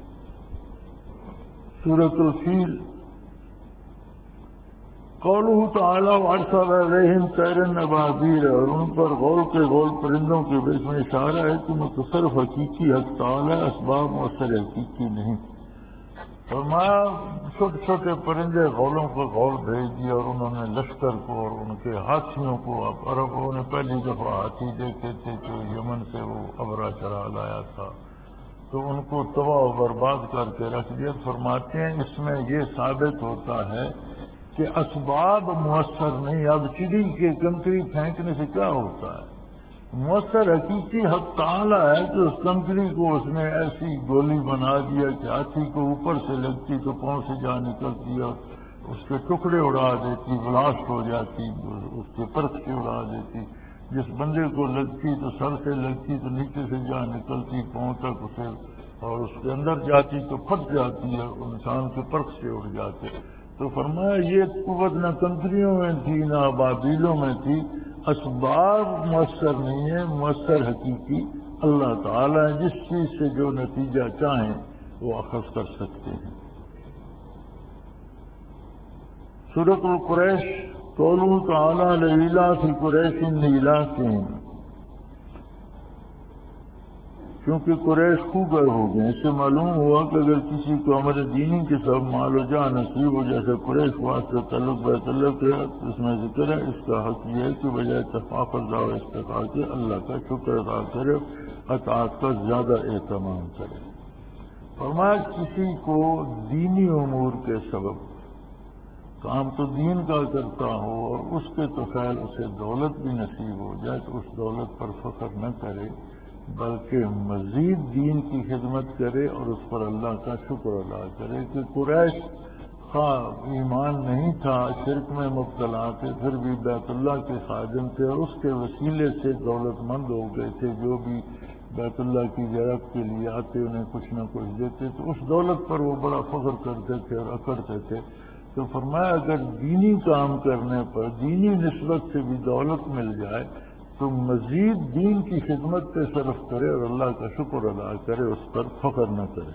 سورۃ الفیل قولہ تعالی وارسل علیہم طیر ابابیل، اور ان پر غول کے غول پرندوں کے بیچ میں اشارہ ہے کہ متصرف حقیقی حق تعالی، اسباب مؤثر حقیقی نہیں۔ فرمایا چھوٹے چھوٹے پرندے غولوں کو غول بھیج دیا اور انہوں نے لشکر کو اور ان کے ہاتھیوں کو، اب عربوں نے پہلی دفعہ ہاتھی دیکھے تھے جو یمن سے وہ ابرا چرا لایا تھا، تو ان کو تباہ و برباد کر کے رکھ دیا۔ فرماتے ہیں اس میں یہ ثابت ہوتا ہے کہ اسباب مؤثر نہیں، اب چڑی کے کنکری پھینکنے سے کیا ہوتا ہے، مؤثر حقیقی حق تعالی ہے کہ اس کنکری کو اس نے ایسی گولی بنا دیا کہ ہاتھی کو اوپر سے لگتی تو پاؤں سے جا نکلتی اور اس کے ٹکڑے اڑا دیتی، بلاسٹ ہو جاتی، اس کے پرکھ سے اڑا دیتی۔ جس بندے کو لگتی تو سر سے لگتی تو نیچے سے جا نکلتی پاؤں تک اسے، اور اس کے اندر جاتی تو پھٹ جاتی ہے، انسان کے پرکھ سے اڑ جاتے۔ تو فرمایا یہ قوت نہ کنکریوں میں تھی نہ ابابیلوں میں تھی، اسباب مؤثر نہیں ہے، مؤثر حقیقی اللہ تعالیٰ جس چیز سے جو نتیجہ چاہیں وہ اخذ کر سکتے ہیں۔ سورۃ القریش قولہ تعالی لإیلاف قریش ایلافہم، کیونکہ قریش خوگر ہو گئے، اس سے معلوم ہوا کہ اگر کسی کو امر دینی کے سب مال و جان نصیب ہو، جیسے قریش واسطہ تعلق بیت اللہ کے، اس میں ذکر ہے اس کا حق یہ ہے کہ بجائے تفاخر و استقاع کے اللہ کا شکر ادا کرے، اطاعت کا زیادہ اہتمام کرے۔ فرمایا کسی کو دینی امور کے سبب کام تو دین کا کرتا ہو اور اس کے تو خیر اسے دولت بھی نصیب ہو جائے تو اس دولت پر فخر نہ کرے، بلکہ مزید دین کی خدمت کرے اور اس پر اللہ کا شکر ادا کرے کہ قریش خواہ ایمان نہیں تھا، شرک میں مبتلا تھے، پھر بھی بیت اللہ کے خادم تھے اور اس کے وسیلے سے دولت مند ہو گئے تھے، جو بھی بیت اللہ کی زیارت کے لیے آتے انہیں کچھ نہ کچھ دیتے تو اس دولت پر وہ بڑا فخر کرتے تھے اور اکڑتے تھے۔ تو فرمایا اگر دینی کام کرنے پر دینی نسبت سے بھی دولت مل جائے تو مزید دین کی خدمت پہ صرف کرے اور اللہ کا شکر ادا کرے، اس پر فخر نہ کرے۔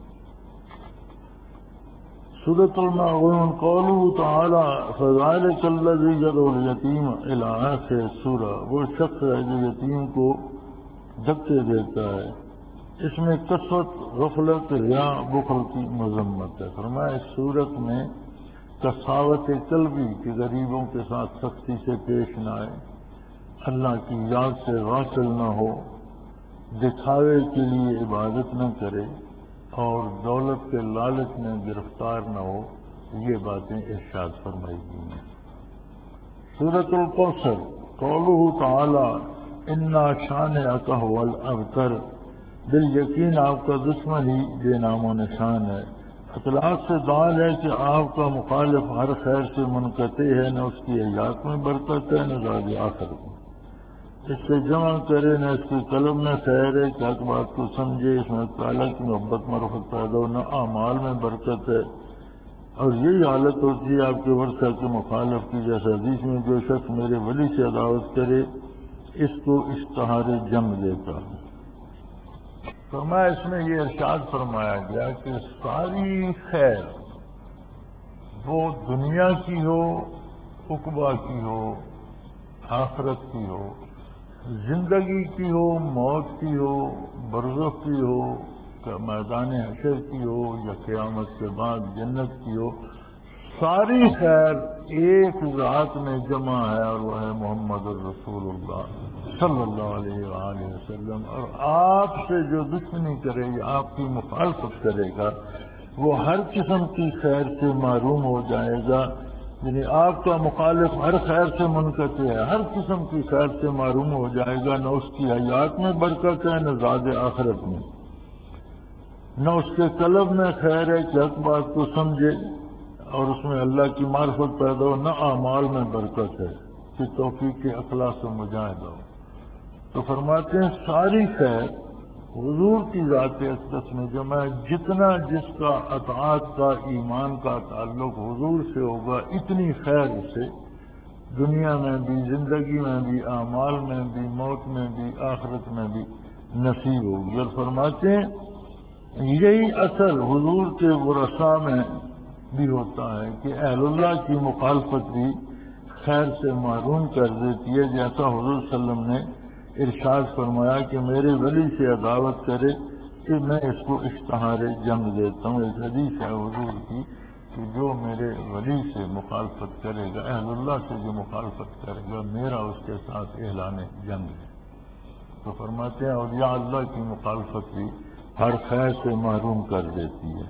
سورۃ الماعون قولہ تعالی فذلک الذی یدعو الیتیم الی آخر سورہ، وہ شخص ہے جو یتیم کو دھکے دیتا ہے۔ اس میں کثرت، غفلت، ریا، بخل کی مذمت ہے۔ فرمایا اس صورت میں کساوت قلبی کہ غریبوں کے ساتھ سختی سے پیش نہ آئے، اللہ کی یاد سے غافل نہ ہو، دکھاوے کے لیے عبادت نہ کرے اور دولت کے لالچ میں گرفتار نہ ہو، یہ باتیں ارشاد فرمائی گئی ہیں۔ سورۃ الکوثر قولہ تعالی انا شانئک ھو الابتر، بالیقین آپ کا دشمن ہی بے نام و نشان ہے۔ اطلاق سے دال ہے کہ آپ کا مخالف ہر خیر سے منقطع ہے، نہ اس کی حیات میں برکت ہے نہ زاد آخر میں. اس سے جمع کرے نہ اس کی قلب میں خیر ہے کہ حق بات کو سمجھے، اس میں تعالیٰ کی محبت معرفت پیدا ہو، نہ اعمال میں برکت ہے. اور یہی حالت ہوتی ہے آپ کے ورثہ کے مخالف کی، جیسا حدیث میں جو شخص میرے ولی سے عداوت کرے اس کو اشتہار جنگ دیتا ہوں. فرمایا اس میں یہ ارشاد فرمایا گیا کہ ساری خیر وہ دنیا کی ہو، عقبہ کی ہو، آخرت کی ہو، زندگی کی ہو، موت کی ہو، برزخ کی ہو، میدان حشر کی ہو یا قیامت کے بعد جنت کی ہو، ساری خیر ایک ذات میں جمع ہے اور وہ ہے محمد الرسول اللہ صلی اللہ علیہ وآلہ وسلم. اور آپ سے جو دشمنی کرے گا، آپ کی مخالفت کرے گا، وہ ہر قسم کی خیر سے محروم ہو جائے گا. یعنی آپ کا مخالف ہر خیر سے منقطع ہے، ہر قسم کی خیر سے محروم ہو جائے گا. نہ اس کی حیات میں برکت ہے نہ زاد آخرت میں، نہ اس کے قلب میں خیر ہے کہ حق بات کو سمجھے اور اس میں اللہ کی معرفت پیدا ہو، نہ اعمال میں برکت ہے کہ توفیق کے اخلاص و مجاہدہ ہو. تو فرماتے ہیں ساری خیر حضور کی ذات اقدس میں جمع ہے. جتنا جس کا اطاعت کا، ایمان کا تعلق حضور سے ہوگا، اتنی خیر سے دنیا میں بھی، زندگی میں بھی، اعمال میں بھی، موت میں بھی، آخرت میں بھی نصیب ہوگی. اور فرماتے ہیں یہی اثر حضور کے ورثاء میں بھی ہوتا ہے کہ اہل اللہ کی مخالفت بھی خیر سے محروم کر دیتی ہے. جیسا حضور صلی اللہ علیہ وسلم نے ارشاد فرمایا کہ میرے ولی سے عداوت کرے کہ میں اس کو اشتہار جنگ دیتا ہوں. ایک حدیث ہے حضور کی کہ جو میرے ولی سے مخالفت کرے گا، اہل اللہ سے جو مخالفت کرے گا، میرا اس کے ساتھ اعلان جنگ ہے. تو فرماتے ہیں اولیاء اللہ کی مخالفت بھی ہر خیر سے محروم کر دیتی ہے.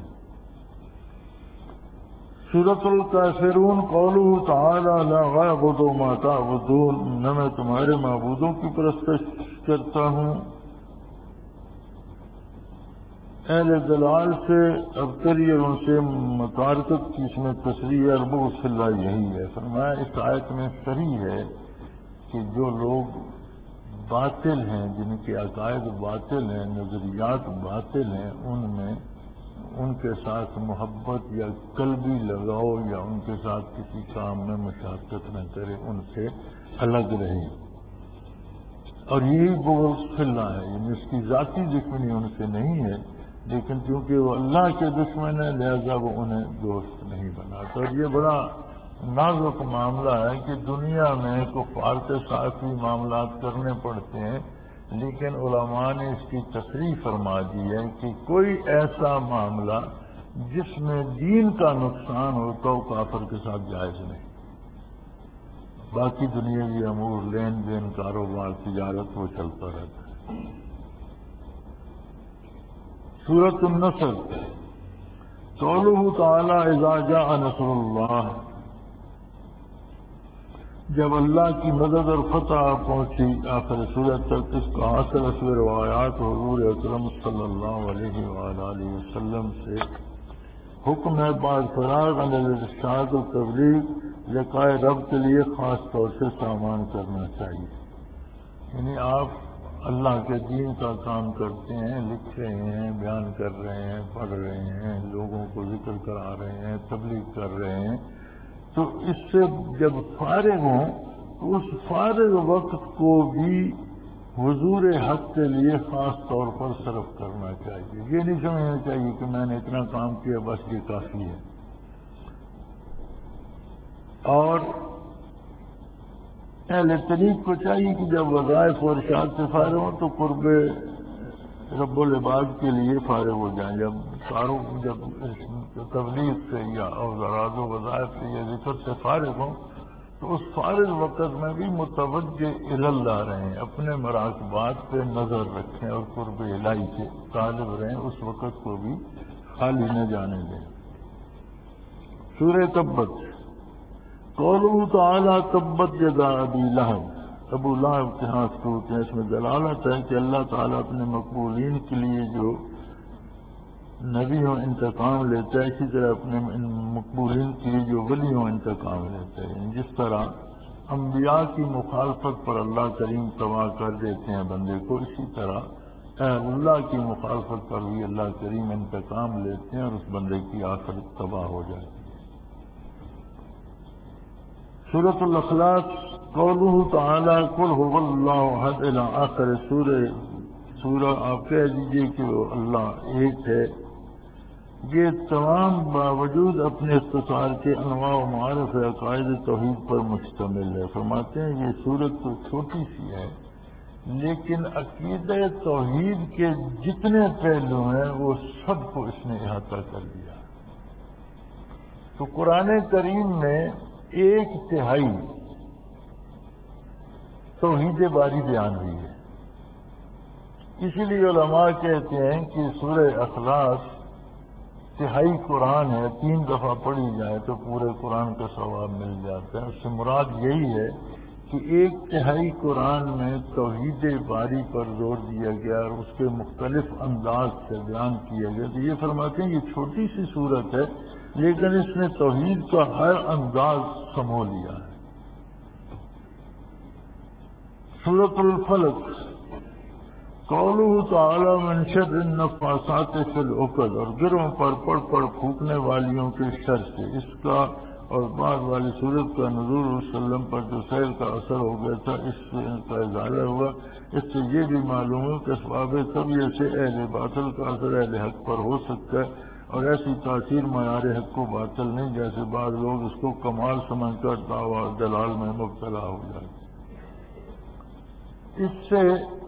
سورۃ الکافرون قوله تعالی لا اعبد ما تعبدون، نہ میں تمہارے معبودوں کی پرستش کرتا ہوں. اہل دلال سے ابتری اور ان سے متارکت کی اس میں تصریح ہے، بغض فی اللہ یہی ہے. فرمایا اس آیت میں صریح ہے کہ جو لوگ باطل ہیں، جن کے عقائد باطل ہیں، نظریات باطل ہیں، ان میں ان کے ساتھ محبت یا قلبی لگاؤ یا ان کے ساتھ کسی کام میں مشارکت نہ کرے، ان سے الگ رہے. اور یہی بغض فی اللہ ہے، یعنی اس کی ذاتی دشمنی ان سے نہیں ہے، لیکن چونکہ وہ اللہ کے دشمن ہے لہذا وہ انہیں دوست نہیں بناتا. اور یہ بڑا نازک معاملہ ہے کہ دنیا میں کفار کے ساتھ بھی معاملات کرنے پڑتے ہیں، لیکن علماء نے اس کی تصریح فرما دی ہے کہ کوئی ایسا معاملہ جس میں دین کا نقصان ہوتا ہو کافر کے ساتھ جائز نہیں. باقی دنیاوی امور، لین دین، کاروبار، تجارت وہ چلتا رہتا ہے. سورۃ النصر قوله تعالی اذا جاء نصر اللہ، جب اللہ کی مدد اور فتح پہنچی آخر سورت تک. اس کا حاصل اصل روایات حضور اکرم صلی اللہ علیہ وآلہ وسلم سے حکم ہے بعد فراغ عن الارشاد و تبلیغ لقائے رب کے لیے خاص طور سے سامان کرنا چاہیے. یعنی آپ اللہ کے دین کا کام کرتے ہیں، لکھ رہے ہیں، بیان کر رہے ہیں، پڑھ رہے ہیں، لوگوں کو ذکر کرا رہے ہیں، تبلیغ کر رہے ہیں، تو اس سے جب فارغ ہوں تو اس فارغ وقت کو بھی حضور حق کے لیے خاص طور پر صرف کرنا چاہیے. یہ نہیں سمجھنا چاہیے کہ میں نے اتنا کام کیا بس یہ کافی ہے. اور اہل طریق کو چاہیے کہ جب وظائف اور ارشاد سے فارغ ہوں تو قرب رب العباد کے لیے فارغ ہو جائیں. جب کاروں جب تبلیغ سے یا اوزارات و وظائف سے یا ذکر سے فارغ ہوں تو اس فارغ وقت میں بھی متوجہ اللہ رہیں، اپنے مراقبات پہ نظر رکھیں اور قرب الہی کے طالب رہیں، اس وقت کو بھی خالی نہ جانے دیں. سورہ تبت قوله تعالی تبت یدا ابی لہب، ابو لہب کے ہاتھ ٹوٹے. اس میں دلالت ہے کہ اللہ تعالیٰ اپنے مقبولین کے لیے جو نبی ہوں انتقام لیتا ہے، اسی طرح اپنے مقبولین کی جو ولی ہوں انتقام لیتا ہے. جس طرح انبیاء کی مخالفت پر اللہ کریم تباہ کر دیتے ہیں بندے کو، اسی طرح اللہ کی مخالفت پر بھی اللہ کریم انتقام لیتے ہیں اور اس بندے کی آخرت تباہ ہو جاتی ہے. سورۃ الاخلاص قولہ تعالیٰ قل هو اللہ احد الی آخر سورہ سورہ آپ کہہ دیجئے کہ وہ اللہ ایک ہے. یہ تمام باوجود اپنے اختصار کے انواع و معارف عقائد توحید پر مشتمل ہے. فرماتے ہیں یہ سورت تو چھوٹی سی ہے لیکن عقیدہ توحید کے جتنے پہلو ہیں وہ سب کو اس نے احاطہ کر دیا. تو قرآن کریم میں ایک تہائی توحید باری بیان ہوئی ہے. اسی لیے علماء کہتے ہیں کہ سورہ اخلاص تہائی قرآن ہے، تین دفعہ پڑھی جائے تو پورے قرآن کا ثواب مل جاتا ہے. اس سے مراد یہی ہے کہ ایک تہائی قرآن میں توحید باری پر زور دیا گیا اور اس کے مختلف انداز سے بیان کیا گیا. تو یہ فرماتے ہیں یہ چھوٹی سی صورت ہے لیکن اس نے توحید کا ہر انداز سمو لیا ہے. سورۃ الفلق قولہ تعالی من شر النفاثات فی العقد اور گروہوں پر پڑ پڑ پھونکنے والیوں کے شر سے. اس کا اور بعد والی صورت کا نزول وسلم پر جو سیل کا اثر ہو گیا تھا اس سے ان کا اظہار ہوا. اس سے یہ بھی معلوم ہے کہ اسباب طبیعت سے اہل باطل کا اثر اہل حق پر ہو سکتا ہے اور ایسی تاثیر معیار حق کو باطل نہیں جیسے بعض لوگ اس کو کمال سمجھ کر دعوی دلال میں مبتلا ہو جاتے. اس سے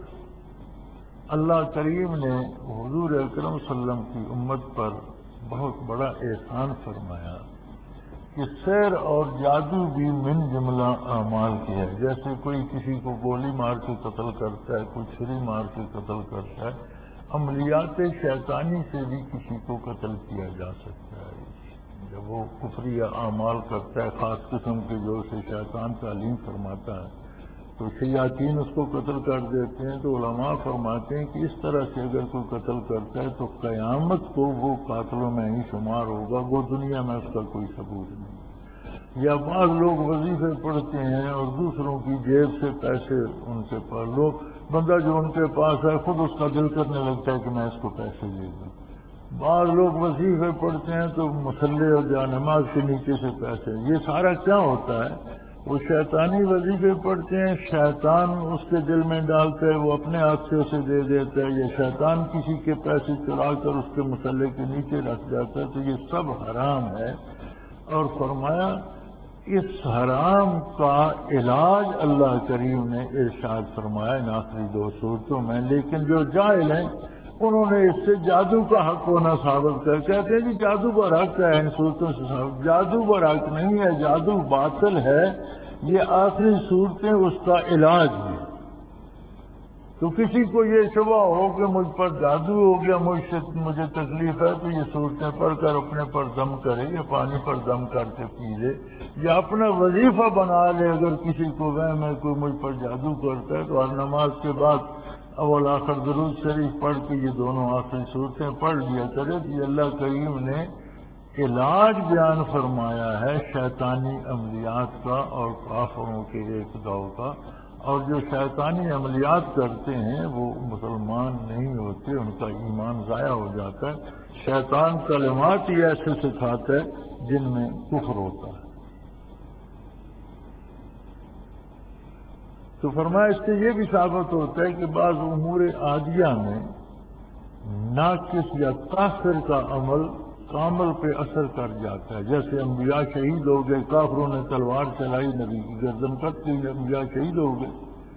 اللہ کریم نے حضور اکرم صلی اللہ علیہ وسلم کی امت پر بہت بڑا احسان فرمایا کہ سحر اور جادو بھی من جملہ اعمال کی ہے. جیسے کوئی کسی کو گولی مار کے قتل کرتا ہے، کوئی چھری مار کے قتل کرتا ہے، عملیات شیطانی سے بھی کسی کو قتل کیا جا سکتا ہے. جب وہ کفری اعمال کرتا ہے خاص قسم کے جو سے شیطان تعلیم فرماتا ہے تو شیاطین اس کو قتل کر دیتے ہیں. تو علماء فرماتے ہیں کہ اس طرح سے اگر کوئی قتل کرتا ہے تو قیامت کو وہ قاتلوں میں ہی شمار ہوگا، وہ دنیا میں اس کا کوئی ثبوت نہیں. یا بعض لوگ وظیفے پڑھتے ہیں اور دوسروں کی جیب سے پیسے ان کے پاس لوگ بندہ جو ان کے پاس ہے خود اس کا دل کرنے لگتا ہے کہ میں اس کو پیسے دے دوں. بعض لوگ وظیفے پڑھتے ہیں تو مسلح اور جانماز کے نیچے سے پیسے. یہ سارا کیا ہوتا ہے؟ وہ شیطانی وظیفے پڑھتے ہیں، شیطان اس کے دل میں ڈالتا ہے، وہ اپنے ہاتھ سے اسے دے دیتا ہے، یا شیطان کسی کے پیسے چرا کر اس کے مسلح کے نیچے رکھ جاتا ہے. تو یہ سب حرام ہے. اور فرمایا اس حرام کا علاج اللہ کریم نے ارشاد فرمایا ان آخری دو صورتوں میں. لیکن جو جاہل ہیں انہوں نے اس سے جادو کا حق ہونا ثابت کر کہتے ہیں کہ جادو پر حق ہے ان صورتوں سے ثابت. جادو پر حق نہیں ہے، جادو باطل ہے. یہ آخری صورتیں اس کا علاج ہیں. تو کسی کو یہ شبہ ہو کہ مجھ پر جادو ہو گیا، مجھ سے مجھے تکلیف ہے، تو یہ صورتیں پڑھ کر اپنے پر دم کرے یا پانی پر دم کر کے پی لے یا اپنا وظیفہ بنا لے. اگر کسی کو وہم ہے کوئی مجھ پر جادو کرتا ہے تو ہر نماز کے بعد اول آخر درود شریف پڑھ کے یہ دونوں آخری صورتیں پڑھ لیا کرے. یہ اللہ کریم نے علاج بیان فرمایا ہے شیطانی عملیات کا اور کافروں کے ایک دو کا. اور جو شیطانی عملیات کرتے ہیں وہ مسلمان نہیں ہوتے، ان کا ایمان ضائع ہو جاتا ہے. شیطان کلمات ہی ایسے سکھاتا ہے جن میں کفر ہوتا ہے. تو فرمایا اس سے یہ بھی ثابت ہوتا ہے کہ بعض امور عادیہ میں ناقص یا کافر کا عمل کامل پہ اثر کر جاتا ہے. جیسے انبیاء شہید ہو گئے، کافروں نے تلوار چلائی، نبی کی گردن کٹ گئی، انبیاء شہید ہو گئے.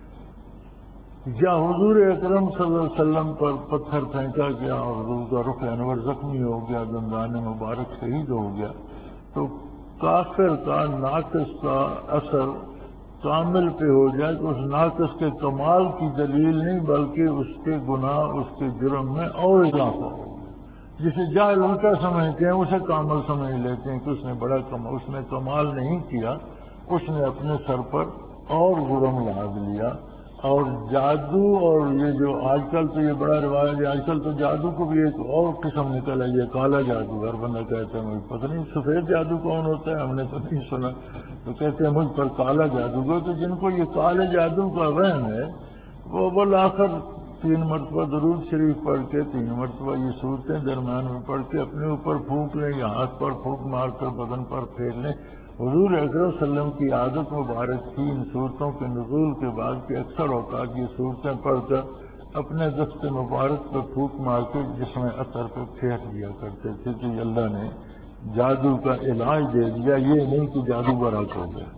یا حضور اکرم صلی اللہ علیہ وسلم پر پتھر پھینکا گیا اور حضور کا رخ انور زخمی ہو گیا، دندان مبارک شہید ہو گیا. تو کافر کا ناقص کا اثر کامل پہ ہو جائے تو اس ناقص کے کمال کی دلیل نہیں بلکہ اس کے گناہ، اس کے جرم میں اور اضافہ ہو. جسے جاہل الٹا سمجھتے ہیں اسے کامل سمجھ لیتے ہیں کہ اس نے بڑا کمال، اس نے کمال نہیں کیا، اس نے اپنے سر پر اور جرم لاد لیا. اور جادو اور یہ جو آج کل تو یہ بڑا رواج ہے، آج کل تو جادو کو بھی ایک اور قسم نکل ہے، یہ کالا جادو۔ ہر بندہ کہتا ہے مجھے پتہ نہیں سفید جادو کون ہوتا ہے، ہم نے تو نہیں سنا، تو کہتے ہیں مجھ پر کالا جادو کو۔ تو جن کو یہ کالے جادو کا وہم ہے وہ بالآخر تین مرتبہ درود شریف پڑھ کے، تین مرتبہ یہ صورتیں درمیان میں پڑھ کے اپنے اوپر پھونک لیں یا ہاتھ پر پھونک مار کر بدن پر پھیر لیں۔ حضور اکرم صلی اللہ علیہ وسلم کی عادت مبارک تھی ان صورتوں کے نزول کے بعد کہ اکثر اوقات یہ صورتیں پڑھ کر اپنے دست مبارک پر پھونک مار کے جس میں اثر پہ پھیر دیا کرتے تھے کہ اللہ نے جادو کا علاج دے دیا، یہ نہیں کہ جادو برات ہو گیا۔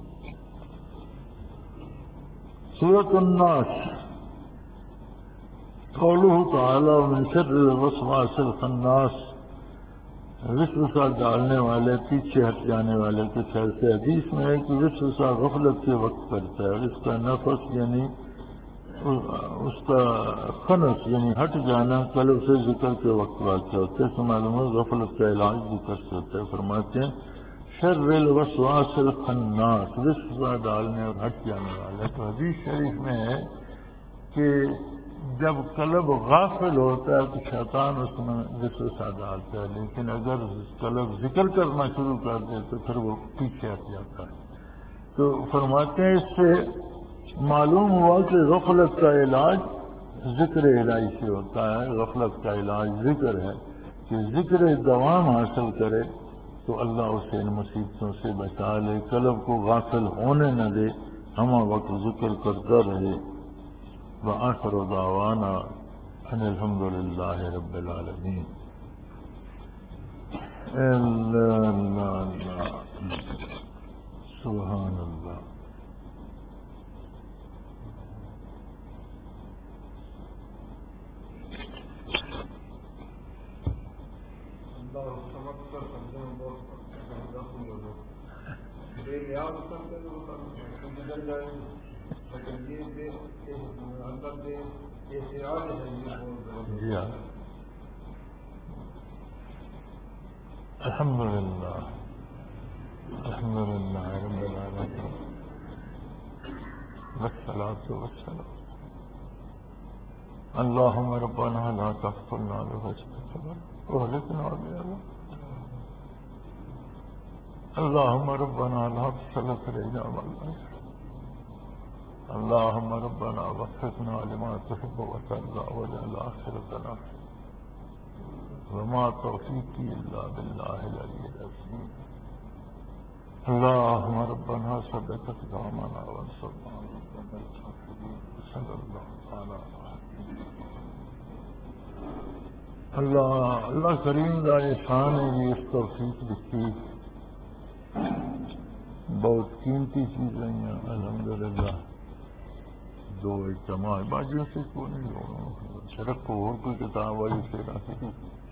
سورۃ الناس، قوله تعالی من شر الوسواس الخناس، وسوسہ ڈالنے والے، پیچھے ہٹ جانے والے کے شر سے۔ حدیث میں ہے کہ وسوسہ غفلت کے وقت کرتا ہے، اور اس کا نفس یعنی اس کا خنس یعنی ہٹ جانا قلب سے ذکر کے وقت واقع ہوتا ہے، تو معلوم ہے غفلت کا علاج ذکر سے ہوتا ہے۔ فرماتے ہیں شر الوسواس الخناس، وسوسہ ڈالنے اور ہٹ جانے والے۔ تو حدیث شریف میں ہے کہ جب قلب غافل ہوتا ہے تو شیطان اس میں وسوسہ ڈالتا ہے، لیکن اگر قلب ذکر کرنا شروع کر دے تو پھر وہ پیچھے ہٹ جاتا ہے۔ تو فرماتے ہیں اس سے معلوم ہوا کہ غفلت کا علاج ذکر الہی سے ہوتا ہے، غفلت کا علاج ذکر ہے، کہ ذکر دوام حاصل کرے تو اللہ اسے ان مصیبتوں سے بچا لے، قلب کو غافل ہونے نہ دے، ہمہ وقت ذکر کرتا رہے۔ وآخر دعوانا ان الحمد للہ رب العالمین۔ اللہ اللہ اللہ، سبحان اللہ۔ جی ہاں، الحمد للہ الحمد للہ رب العالمین، والصلاۃ والسلام۔ اللہم ربنا لا تحفظنا بغضبك واهلكنا بعذابك، اللہم ربنا لا تسلط علينا من لا يرحمنا، اللهم ربنا وفقنا لما تحب وترضى واجعل آخرتنا وما توفيقي إلا بالله العلي العظيم، اللهم ربنا ثبت أقدامنا وانصرنا على القوم الكافرين، صلى الله تعالى على اللہ اللہ کریم کا احسان ہے یہ اس توفیق لکھی، بہت قیمتی چیزیں ہیں الحمدللہ۔ دو اجتماع باجیوں سے کیوں نہیں ہو سڑک کو اور کوئی کتاب والی سے